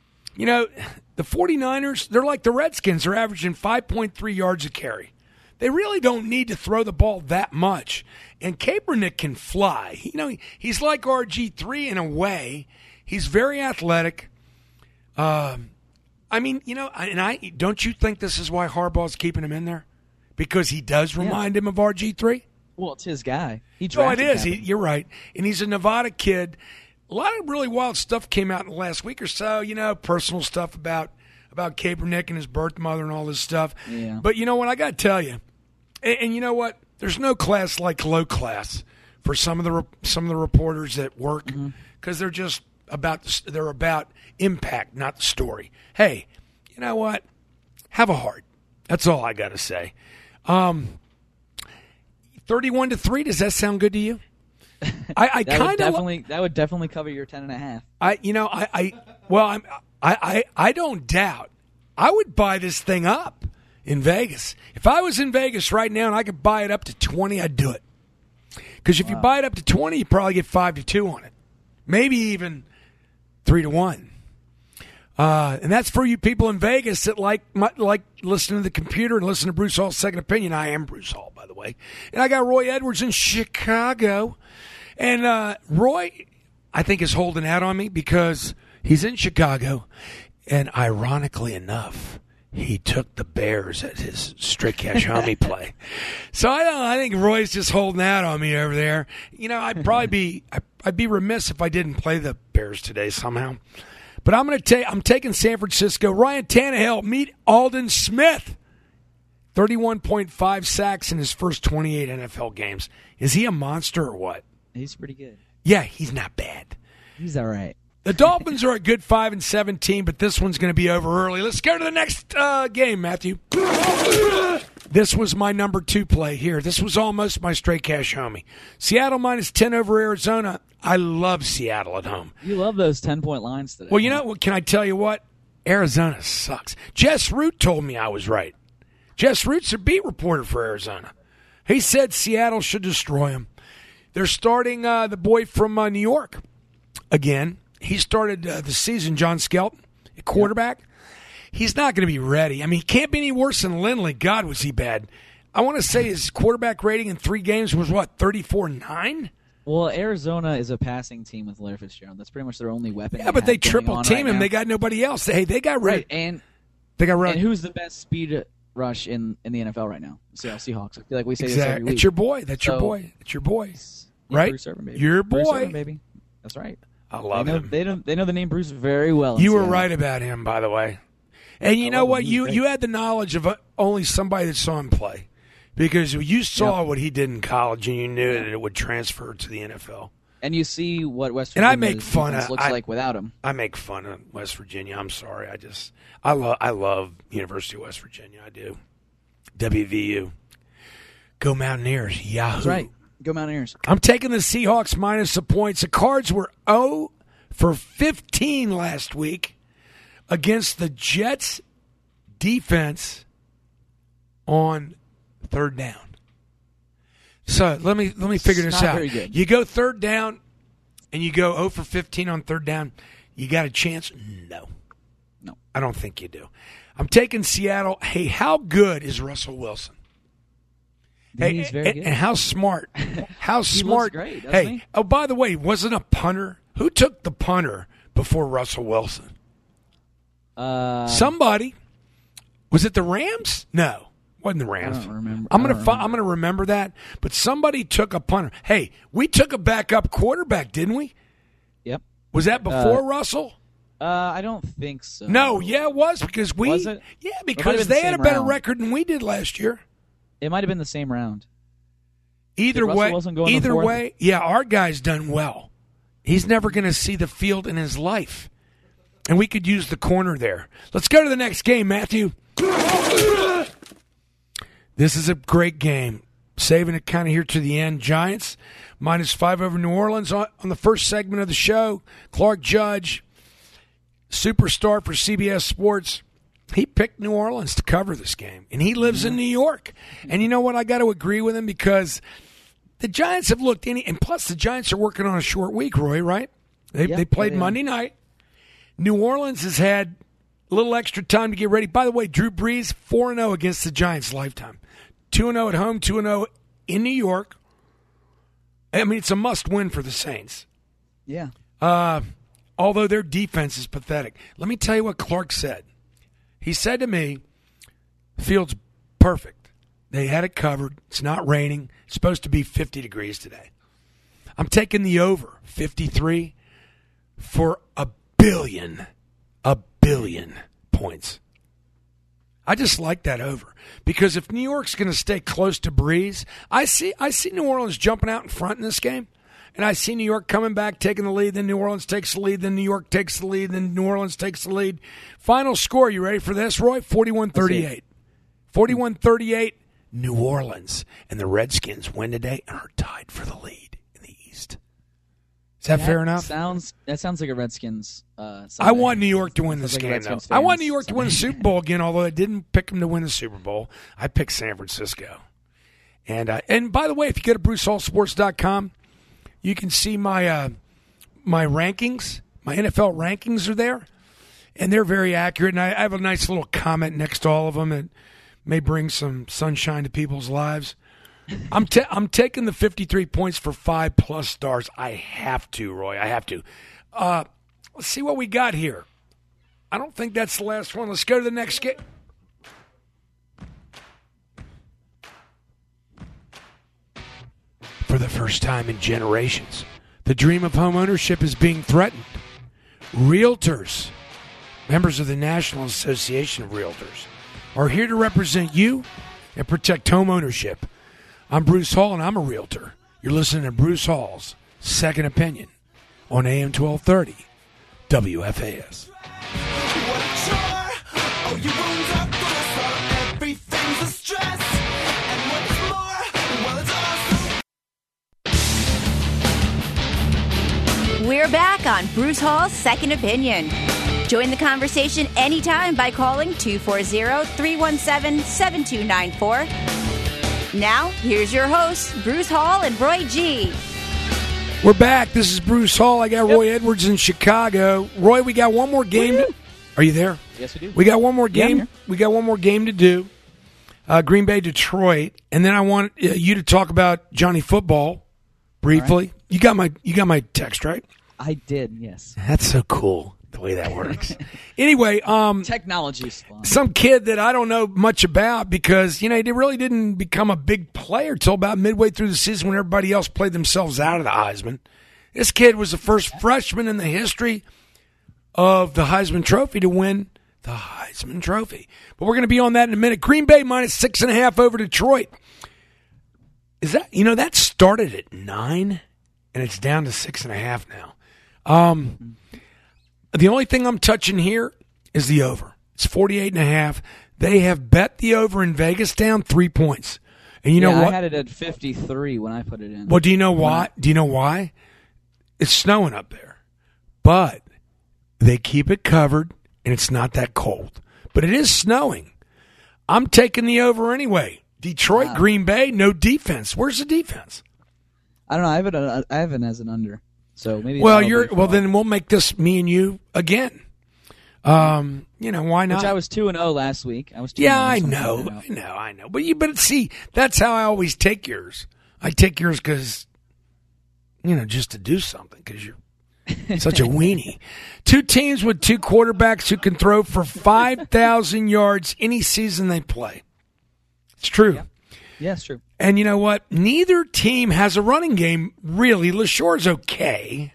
49ers, they're like the Redskins. They're averaging 5.3 yards a carry. They really don't need to throw the ball that much. And Kaepernick can fly. He's like RG3 in a way. He's very athletic. Don't you think this is why Harbaugh's keeping him in there? Because he does remind him of RG3? Well, it's his guy. Oh, it is. You're right. And he's a Nevada kid. a lot of really wild stuff came out in the last week or so. Personal stuff about Kaepernick and his birth mother and all this stuff. Yeah. But you know what? I got to tell you, and you know what? There's no class like low class for some of the reporters that work because they're just about impact, not the story. Hey, you know what? Have a heart. That's all I got to say. 31-3. Does that sound good to you? I kind of that would definitely cover your 10.5. I don't doubt. I would buy this thing up in Vegas. If I was in Vegas right now and I could buy it up to 20, I'd do it. Because if you buy it up to 20, you probably get 5-2 on it, maybe even 3-1. And that's for you people in Vegas that like listening to the computer and listen to Bruce Hall's Second Opinion. I am Bruce Hall, by the way. And I got Roy Edwards in Chicago. And Roy, I think, is holding out on me because he's in Chicago. And ironically enough, he took the Bears at his Straight Cash Homie play. So I think Roy's just holding out on me over there. I'd be remiss if I didn't play the Bears today somehow. But I'm taking San Francisco. Ryan Tannehill, meet Aldon Smith. 31.5 sacks in his first 28 NFL games. Is he a monster or what? He's pretty good. Yeah, he's not bad. He's all right. The Dolphins are a good 5-17, but this one's going to be over early. Let's go to the next game, Matthew. This was my number 2 play here. This was almost my Straight Cash Homie. Seattle -10 over Arizona. I love Seattle at home. You love those 10-point lines today. Well, can I tell you what? Arizona sucks. Jess Root told me I was right. Jess Root's a beat reporter for Arizona. He said Seattle should destroy them. They're starting the boy from New York again. He started the season, John Skelton, at quarterback. Yep. He's not going to be ready. I mean, he can't be any worse than Lindley. God, was he bad. I want to say his quarterback rating in 3 games was, 34.9? Well, Arizona is a passing team with Larry Fitzgerald. That's pretty much their only weapon. Yeah, but they triple team him. They got nobody else. They got rid. Right, and they got rid. And who's the best speed rush in the NFL right now? Seattle Seahawks. I feel like we say this every week. It's your boy. That's your boy. It's your boy. Right? Bruce Irvin, baby. Your boy. Bruce Irvin, baby. That's right. I love him. They know the name Bruce very well. You were right about him, by the way. And you know what? You had the knowledge of only somebody that saw him play. Because you saw what he did in college and you knew that it would transfer to the NFL. And you see what West Virginia looks like without him. I make fun of West Virginia. I'm sorry. I love University of West Virginia. I do. WVU. Go Mountaineers. Yahoo. That's right. Go Mountaineers. I'm taking the Seahawks minus the points. The Cards were 0 for 15 last week against the Jets defense on third down. So let me figure this out. Very good. You go third down and you go 0 for 15 on third down. You got a chance? No. I don't think you do. I'm taking Seattle. Hey, how good is Russell Wilson? He's very good. And how smart. How smart. He looks great, doesn't he? Oh, by the way, wasn't a punter? Who took the punter before Russell Wilson? Somebody. Was it the Rams? No. Wasn't the Rams. I don't remember. I'm gonna remember that. But somebody took a punter. Hey, we took a backup quarterback, didn't we? Yep. Was that before Russell? I don't think so. No, yeah, it was because we. Was it? Yeah, because they had a better record than we did last year. It might have been the same round. Either way, yeah, our guy's done well. He's never going to see the field in his life, and we could use the corner there. Let's go to the next game, Matthew. This is a great game. Saving it kind of here to the end. Giants -5 over New Orleans on the first segment of the show. Clark Judge, superstar for CBS Sports. He picked New Orleans to cover this game, and he lives in New York. And you know what? I got to agree with him because the Giants have looked and plus the Giants are working on a short week, Roy, right? They played Monday night. New Orleans has had a little extra time to get ready. By the way, Drew Brees, 4-0 against the Giants lifetime. 2-0 at home, 2-0 in New York. I mean, it's a must-win for the Saints. Yeah. Although their defense is pathetic. Let me tell you what Clark said. He said to me, field's perfect. They had it covered. It's not raining. It's supposed to be 50 degrees today. I'm taking the over, 53. for a billion points. I just like that over because if New York's going to stay close to Breeze, I see New Orleans jumping out in front in this game, and I see New York coming back, taking the lead, then New Orleans takes the lead, then New York takes the lead, then New Orleans takes the lead. Final score, you ready for this, Roy? 41-38. 41-38, New Orleans. And the Redskins win today and are tied for the lead in the East. Is that fair enough? That sounds like a Redskins. I want New York to win this like game, though. I want New York to win the Super Bowl again, although I didn't pick them to win the Super Bowl. I picked San Francisco. And by the way, if you go to BruceHallSports.com, you can see my rankings. My NFL rankings are there, and they're very accurate. And I have a nice little comment next to all of them that may bring some sunshine to people's lives. I'm taking the 53 points for 5+ stars. I have to, Roy. I have to. Let's see what we got here. I don't think that's the last one. Let's go to the next game. For the first time in generations, the dream of home ownership is being threatened. Realtors, members of the National Association of Realtors, are here to represent you and protect home ownership. I'm Bruce Hall, and I'm a realtor. You're listening to Bruce Hall's Second Opinion on AM 1230 WFAS. We're back on Bruce Hall's Second Opinion. Join the conversation anytime by calling 240-317-7294. Now, here's your hosts, Bruce Hall and Roy G. We're back. This is Bruce Hall. I got Roy Edwards in Chicago. Roy, we got one more game. Are you there? Yes, we do. We got one more game. We got one more game to do. Green Bay, Detroit, and then I want you to talk about Johnny Football briefly. Right. You got my text, right? I did. Yes. That's so cool. The way that works. Anyway, technology is fun. Some kid that I don't know much about because, he really didn't become a big player till about midway through the season when everybody else played themselves out of the Heisman. This kid was the first freshman in the history of the Heisman Trophy to win the Heisman Trophy. But we're going to be on that in a minute. Green Bay minus 6.5 over Detroit. Is that, that started at 9 and it's down to 6.5 now. The only thing I'm touching here is the over. It's 48.5. They have bet the over in Vegas down 3 points. And you know what? I had it at 53 when I put it in. Well, do you know why? Do you know why? It's snowing up there. But they keep it covered, and it's not that cold. But it is snowing. I'm taking the over anyway. Detroit, Green Bay, no defense. Where's the defense? I don't know. I have it as an under. So maybe then we'll make this me and you again. Why not? Which I was 2-0 last week. I was 2-0. Yeah, I know. But see, that's how I always take yours. I take yours because, just to do something because you're such a weenie. Two teams with two quarterbacks who can throw for 5,000 yards any season they play. It's true. Yeah, it's true. And you know what? Neither team has a running game, really. LaShore's okay.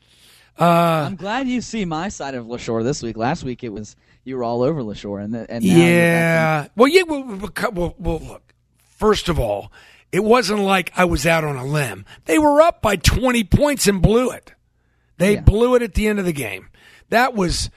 I'm glad you see my side of LaShore this week. Last week you were all over LaShore. And now Well, look. First of all, it wasn't like I was out on a limb. They were up by 20 points and blew it. They blew it at the end of the game. That was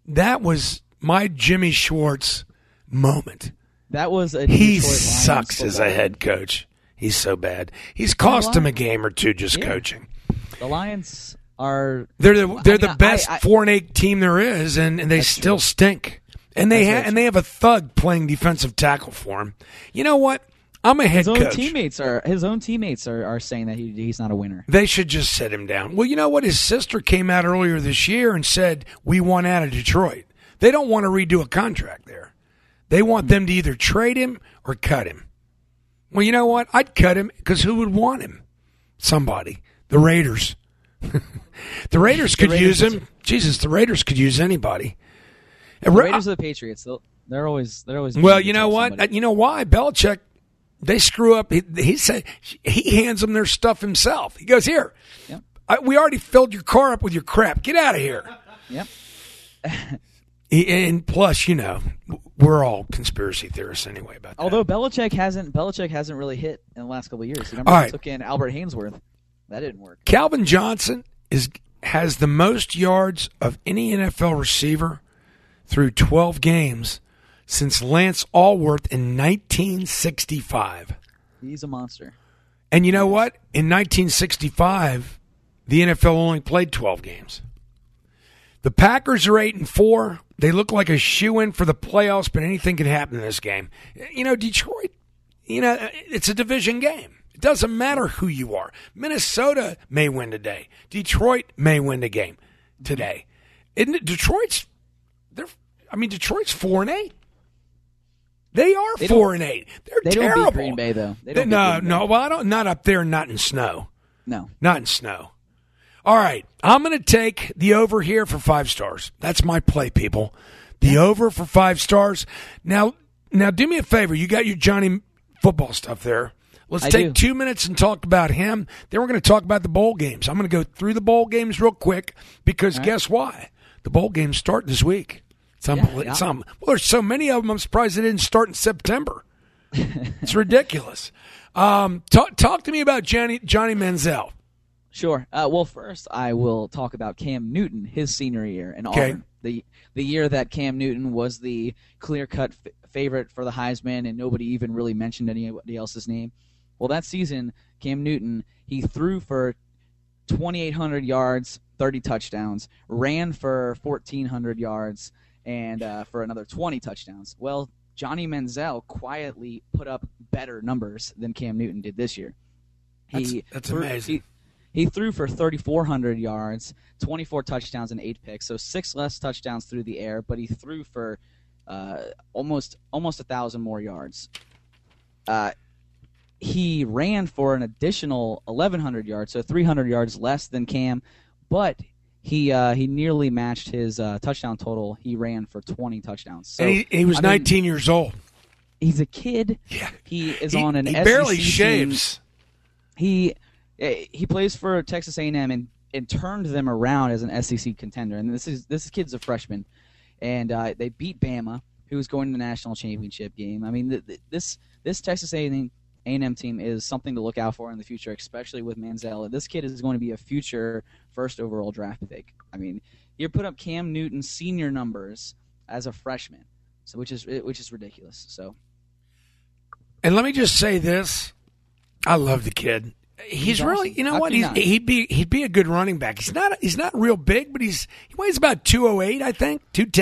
my Jimmy Schwartz moment. That was he sucks as a head coach. He's so bad. He's cost him a game or two just coaching. The Lions are they're the best 4-8 team there is, and they still stink. And they have a thug playing defensive tackle for him. You know what? I'm a head coach. His own teammates are saying that he's not a winner. They should just sit him down. Well, you know what? His sister came out earlier this year and said we won out of Detroit. They don't want to redo a contract there. They want them to either trade him or cut him. Well, you know what? I'd cut him because who would want him? Somebody. The Raiders. The Raiders could use him. Jesus, the Raiders could use anybody. The Raiders are the Patriots. They're always. Well, you know what? Somebody. You know why? Belichick, they screw up. He said he hands them their stuff himself. He goes, here, We already filled your car up with your crap. Get out of here. Yep. And plus, we're all conspiracy theorists anyway about that. Although Belichick hasn't really hit in the last couple of years. Remember, he took in Albert Hainsworth. That didn't work. Calvin Johnson has the most yards of any NFL receiver through 12 games since Lance Allworth in 1965. He's a monster. And you know what? In 1965, the NFL only played 12 games. The Packers are 8-4. They look like a shoo-in for the playoffs, but anything can happen in this game. Detroit, it's a division game. It doesn't matter who you are. Minnesota may win today. Detroit may win the game today. Detroit's 4-8. They are 4-8. They're they terrible. Don't beat Green Bay though. No. Well, not up there. Not in snow. No, not in snow. All right, I'm going to take the over here for 5 stars. That's my play, people. The over for 5 stars. Now, do me a favor. You got your Johnny football stuff there. Let's take 2 minutes and talk about him. Then we're going to talk about the bowl games. I'm going to go through the bowl games real quick because guess why? The bowl games start this week. It's unbelievable. Well, there's so many of them. I'm surprised they didn't start in September. It's ridiculous. Talk to me about Johnny Manziel. Sure. Well, first I will talk about Cam Newton, his senior year in Auburn. The year that Cam Newton was the clear-cut favorite for the Heisman, and nobody even really mentioned anybody else's name. Well, that season, Cam Newton, he threw for 2,800 yards, 30 touchdowns, ran for 1,400 yards, and for another 20 touchdowns. Well, Johnny Manziel quietly put up better numbers than Cam Newton did this year. That's amazing. He threw for 3,400 yards, 24 touchdowns, and 8 picks, so 6 less touchdowns through the air, but he threw for almost 1,000 more yards. He ran for an additional 1,100 yards, so 300 yards less than Cam, but he nearly matched his touchdown total. He ran for 20 touchdowns. So, and he was 19 years old. He's a kid. Yeah. He is on an SEC barely team. shaves. He plays for Texas A&M and turned them around as an SEC contender. And this kid's a freshman, and they beat Bama, who was going to the national championship game. I mean, this Texas A&M team is something to look out for in the future, especially with Manziel. This kid is going to be a future first overall draft pick. I mean, you put up Cam Newton's senior numbers as a freshman, so which is ridiculous. So, and let me just say this: I love the kid. He's really, awesome. you know what? He'd be a good running back. He's not real big, but he weighs about 208, I think,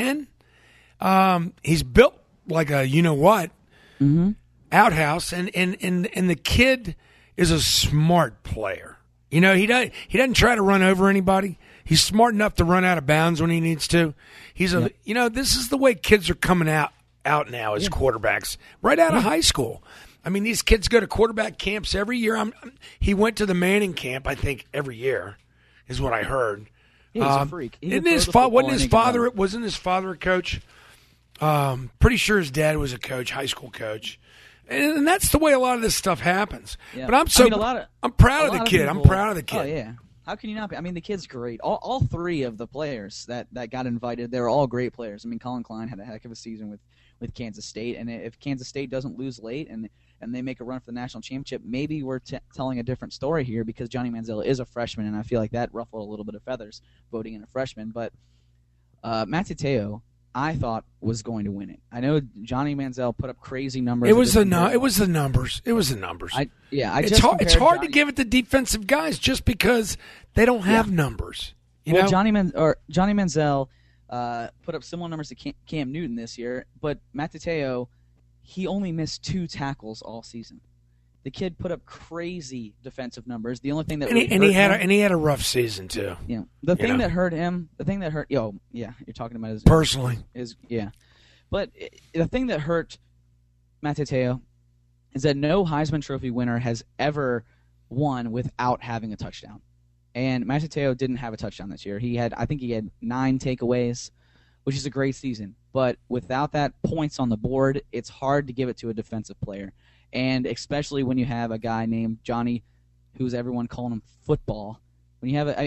210. He's built like a outhouse, and the kid is a smart player. He doesn't try to run over anybody. He's smart enough to run out of bounds when he needs to. This is the way kids are coming out now as quarterbacks right out of high school. I mean, these kids go to quarterback camps every year. He went to the Manning camp, I think, every year, is what I heard. Yeah, he's a freak. Wasn't his father a coach? Pretty sure his dad was a coach, high school coach. And that's the way a lot of this stuff happens. Yeah. But I'm proud of the kid. I'm proud of the kid. Oh, yeah. How can you not be? I mean, the kid's great. All 3 of the players that got invited, they're all great players. I mean, Colin Klein had a heck of a season with Kansas State. And if Kansas State doesn't lose late and they make a run for the national championship, maybe we're telling a different story here because Johnny Manziel is a freshman, and I feel like that ruffled a little bit of feathers voting in a freshman. But Matt Tateo, I thought, was going to win it. I know Johnny Manziel put up crazy numbers. It was the numbers. It's hard to give it to defensive guys just because they don't have numbers. Johnny Manziel put up similar numbers to Cam Newton this year, but Matt Tateo, he only missed 2 tackles all season. The kid put up crazy defensive numbers. The only thing that he had a rough season too. Yeah, the thing that hurt him, you're talking about his personally but the thing that hurt Matt Tateo is that no Heisman Trophy winner has ever won without having a touchdown, and Matt Tateo didn't have a touchdown this year. I think he had 9 takeaways, which is a great season. But without that points on the board, it's hard to give it to a defensive player. And especially when you have a guy named Johnny, who's everyone calling him football, When you have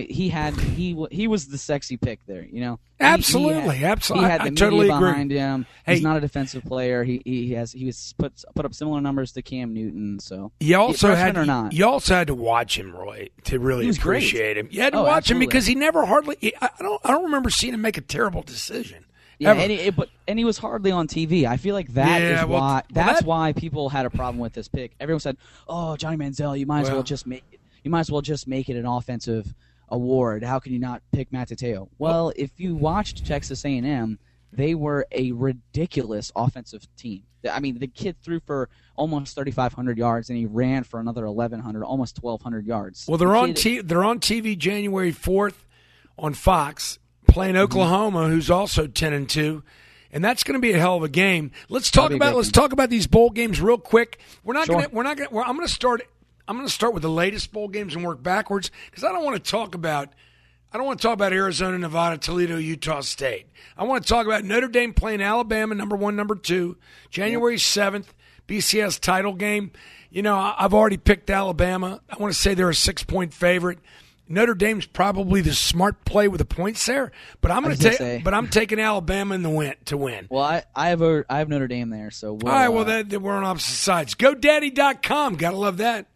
he was the sexy pick there, you know. Absolutely. He had the totally media agree. behind him. Hey, he's not a defensive player. He put up similar numbers to Cam Newton. So you also had to watch him, Roy, to really was great. appreciate him. You had to watch absolutely. him because he never hardly. I don't remember seeing him make a terrible decision. Yeah, ever. and he was hardly on TV. I feel like that's why people had a problem with this pick. Everyone said, "Oh, Johnny Manziel, you might as well just make it. You might as well just make it an offensive award. How can you not pick Matt Tateo?" Well, if you watched Texas A&M, they were a ridiculous offensive team. I mean, the kid threw for almost 3,500 yards, and he ran for another 1,100, almost 1,200 yards. Well, they're on TV January 4th on Fox, playing Oklahoma, who's also 10-2, and that's going to be a hell of a game. Let's talk about these bowl games real quick. I'm going to start with the latest bowl games and work backwards because I don't want to talk about Arizona, Nevada, Toledo, Utah State. I want to talk about Notre Dame playing Alabama, number 1, number 2, January 7th, BCS title game. You know, I've already picked Alabama. I want to say they're a 6-point favorite. Notre Dame's probably the smart play with the points there, but I'm taking Alabama to win. Well, I have Notre Dame there, so all right. Well, we're on opposite sides. GoDaddy.com, gotta love that.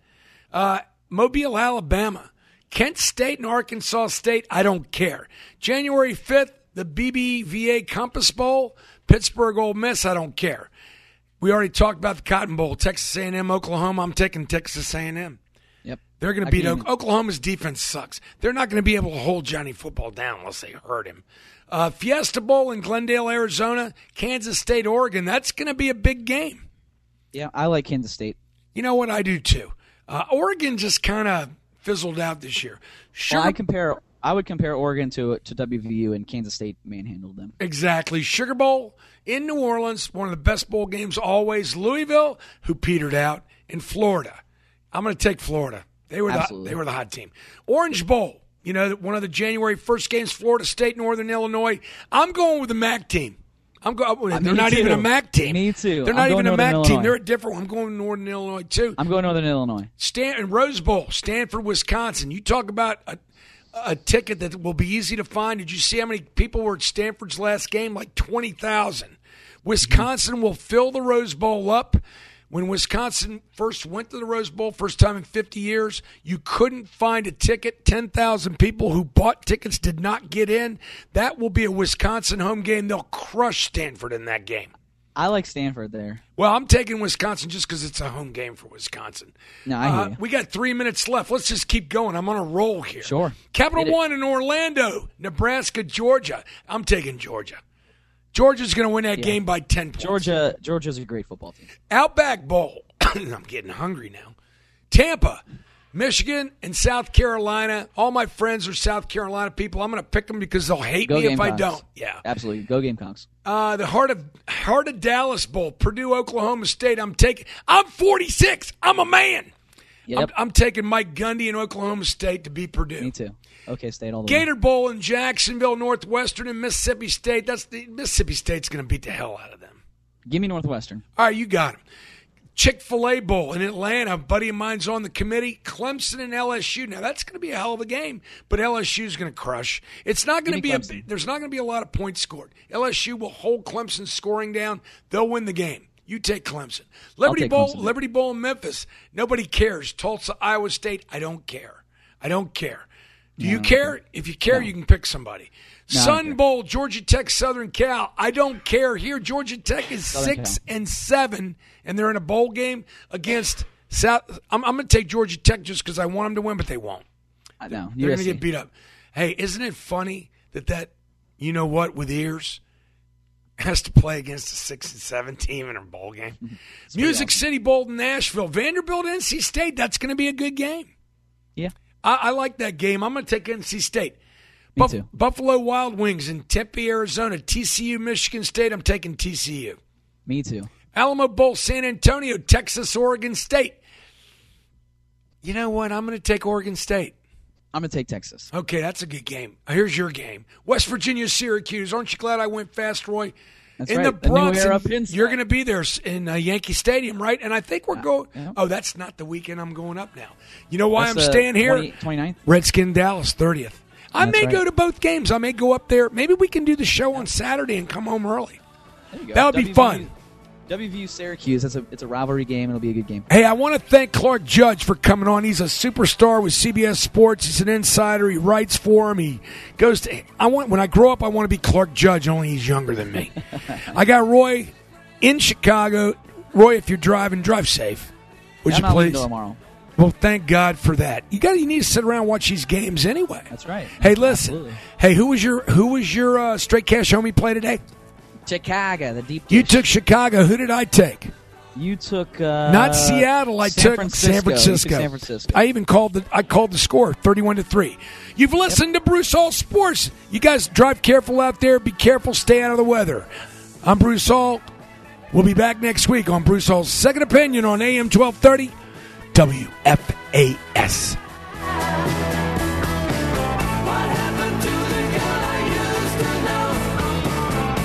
Mobile, Alabama, Kent State and Arkansas State. I don't care. January 5th, the BBVA Compass Bowl, Pittsburgh, Ole Miss. I don't care. We already talked about the Cotton Bowl, Texas A&M, Oklahoma. I'm taking Texas A&M. They're going to beat Oklahoma's defense sucks. They're not going to be able to hold Johnny Football down unless they hurt him. Fiesta Bowl in Glendale, Arizona, Kansas State, Oregon. That's going to be a big game. Yeah, I like Kansas State. You know what? I do too. Oregon just kind of fizzled out this year. Well, I would compare Oregon to WVU, and Kansas State manhandled them. Exactly. Sugar Bowl in New Orleans, one of the best bowl games always. Louisville, who petered out, in Florida. I'm going to take Florida. They were the hot team. Orange Bowl, you know, one of the January 1st games, Florida State, Northern Illinois. I'm going with the MAC team. They're not even a MAC team. Me too. They're not even a MAC team. They're a different one. I'm going to Northern Illinois too. I'm going Northern Illinois. Rose Bowl, Stanford, Wisconsin. You talk about a ticket that will be easy to find. Did you see how many people were at Stanford's last game? Like 20,000. Wisconsin will fill the Rose Bowl up. When Wisconsin first went to the Rose Bowl, first time in 50 years, you couldn't find a ticket. 10,000 people who bought tickets did not get in. That will be a Wisconsin home game. They'll crush Stanford in that game. I like Stanford there. Well, I'm taking Wisconsin just because it's a home game for Wisconsin. No, I hear you. We got 3 minutes left. Let's just keep going. I'm on a roll here. Sure. Capital One in Orlando, Nebraska, Georgia. I'm taking Georgia. Georgia's going to win that game by 10 points. Georgia's a great football team. Outback Bowl. I'm getting hungry now. Tampa, Michigan, and South Carolina. All my friends are South Carolina people. I'm going to pick them because they'll hate me if I don't. Yeah, absolutely. Go Gamecocks. The Heart of Dallas Bowl, Purdue, Oklahoma State. I'm 46. I'm a man. Yep. I'm taking Mike Gundy in Oklahoma State to beat Purdue. Me too. Okay, State all the Gator Bowl in Jacksonville, Northwestern, and Mississippi State. Mississippi State's going to beat the hell out of them. Give me Northwestern. All right, you got them. Chick-fil-A Bowl in Atlanta. A buddy of mine's on the committee. Clemson and LSU. Now, that's going to be a hell of a game, but LSU's going to crush. It's not going to be there's not going to be a lot of points scored. LSU will hold Clemson's scoring down. They'll win the game. You take Clemson. Liberty Bowl in Memphis. Nobody cares. Tulsa, Iowa State. I don't care. Do you care? If you care, you can pick somebody. Sun Bowl, Georgia Tech, Southern Cal. I don't care. Here, Georgia Tech is 6-7, and they're in a bowl game against South. I'm going to take Georgia Tech just because I want them to win, but they won't. I know. They're going to get beat up. Hey, isn't it funny that you know what, with ears, has to play against a 6-7 team in a bowl game? Music City Bowl in Nashville. Vanderbilt, NC State. That's going to be a good game. Yeah. I like that game. I'm going to take NC State. Me too. Buffalo Wild Wings in Tempe, Arizona. TCU, Michigan State. I'm taking TCU. Me too. Alamo Bowl, San Antonio, Texas, Oregon State. You know what? I'm going to take Oregon State. I'm going to take Texas. Okay, that's a good game. Here's your game. West Virginia, Syracuse. Aren't you glad I went fast, Roy? That's in right. the Bronx. new era And pinstripe. you're going to be there in Yankee Stadium, right? And I think we're going. Oh, that's not the weekend I'm going up now. You know why That's, I'm staying here? 29th? Redskin Dallas 30th. I That's may right. go to both games. I may go up there. Maybe we can do the show on Saturday and come home early. There you go. That would be fun. WVU Syracuse. It's a rivalry game. It'll be a good game. Hey, I want to thank Clark Judge for coming on. He's a superstar with CBS Sports. He's an insider. He writes for him. He goes to. When I grow up, I want to be Clark Judge. Only he's younger than me. I got Roy in Chicago. Roy, if you're driving, drive safe. Would you I'm not leaving please? till tomorrow. Well, thank God for that. You need to sit around and watch these games anyway. That's right. Hey, listen. Absolutely. Hey, who was your straight cash homie play today? Chicago, the deep. You dish. took Chicago. Who did I take? You took Not Seattle. I took San Francisco. You took San Francisco. I even called the score 31-3. You've listened to Bruce Hall Sports. You guys drive careful out there. Be careful. Stay out of the weather. I'm Bruce Hall. We'll be back next week on Bruce Hall's Second Opinion on AM 1230 WFAS.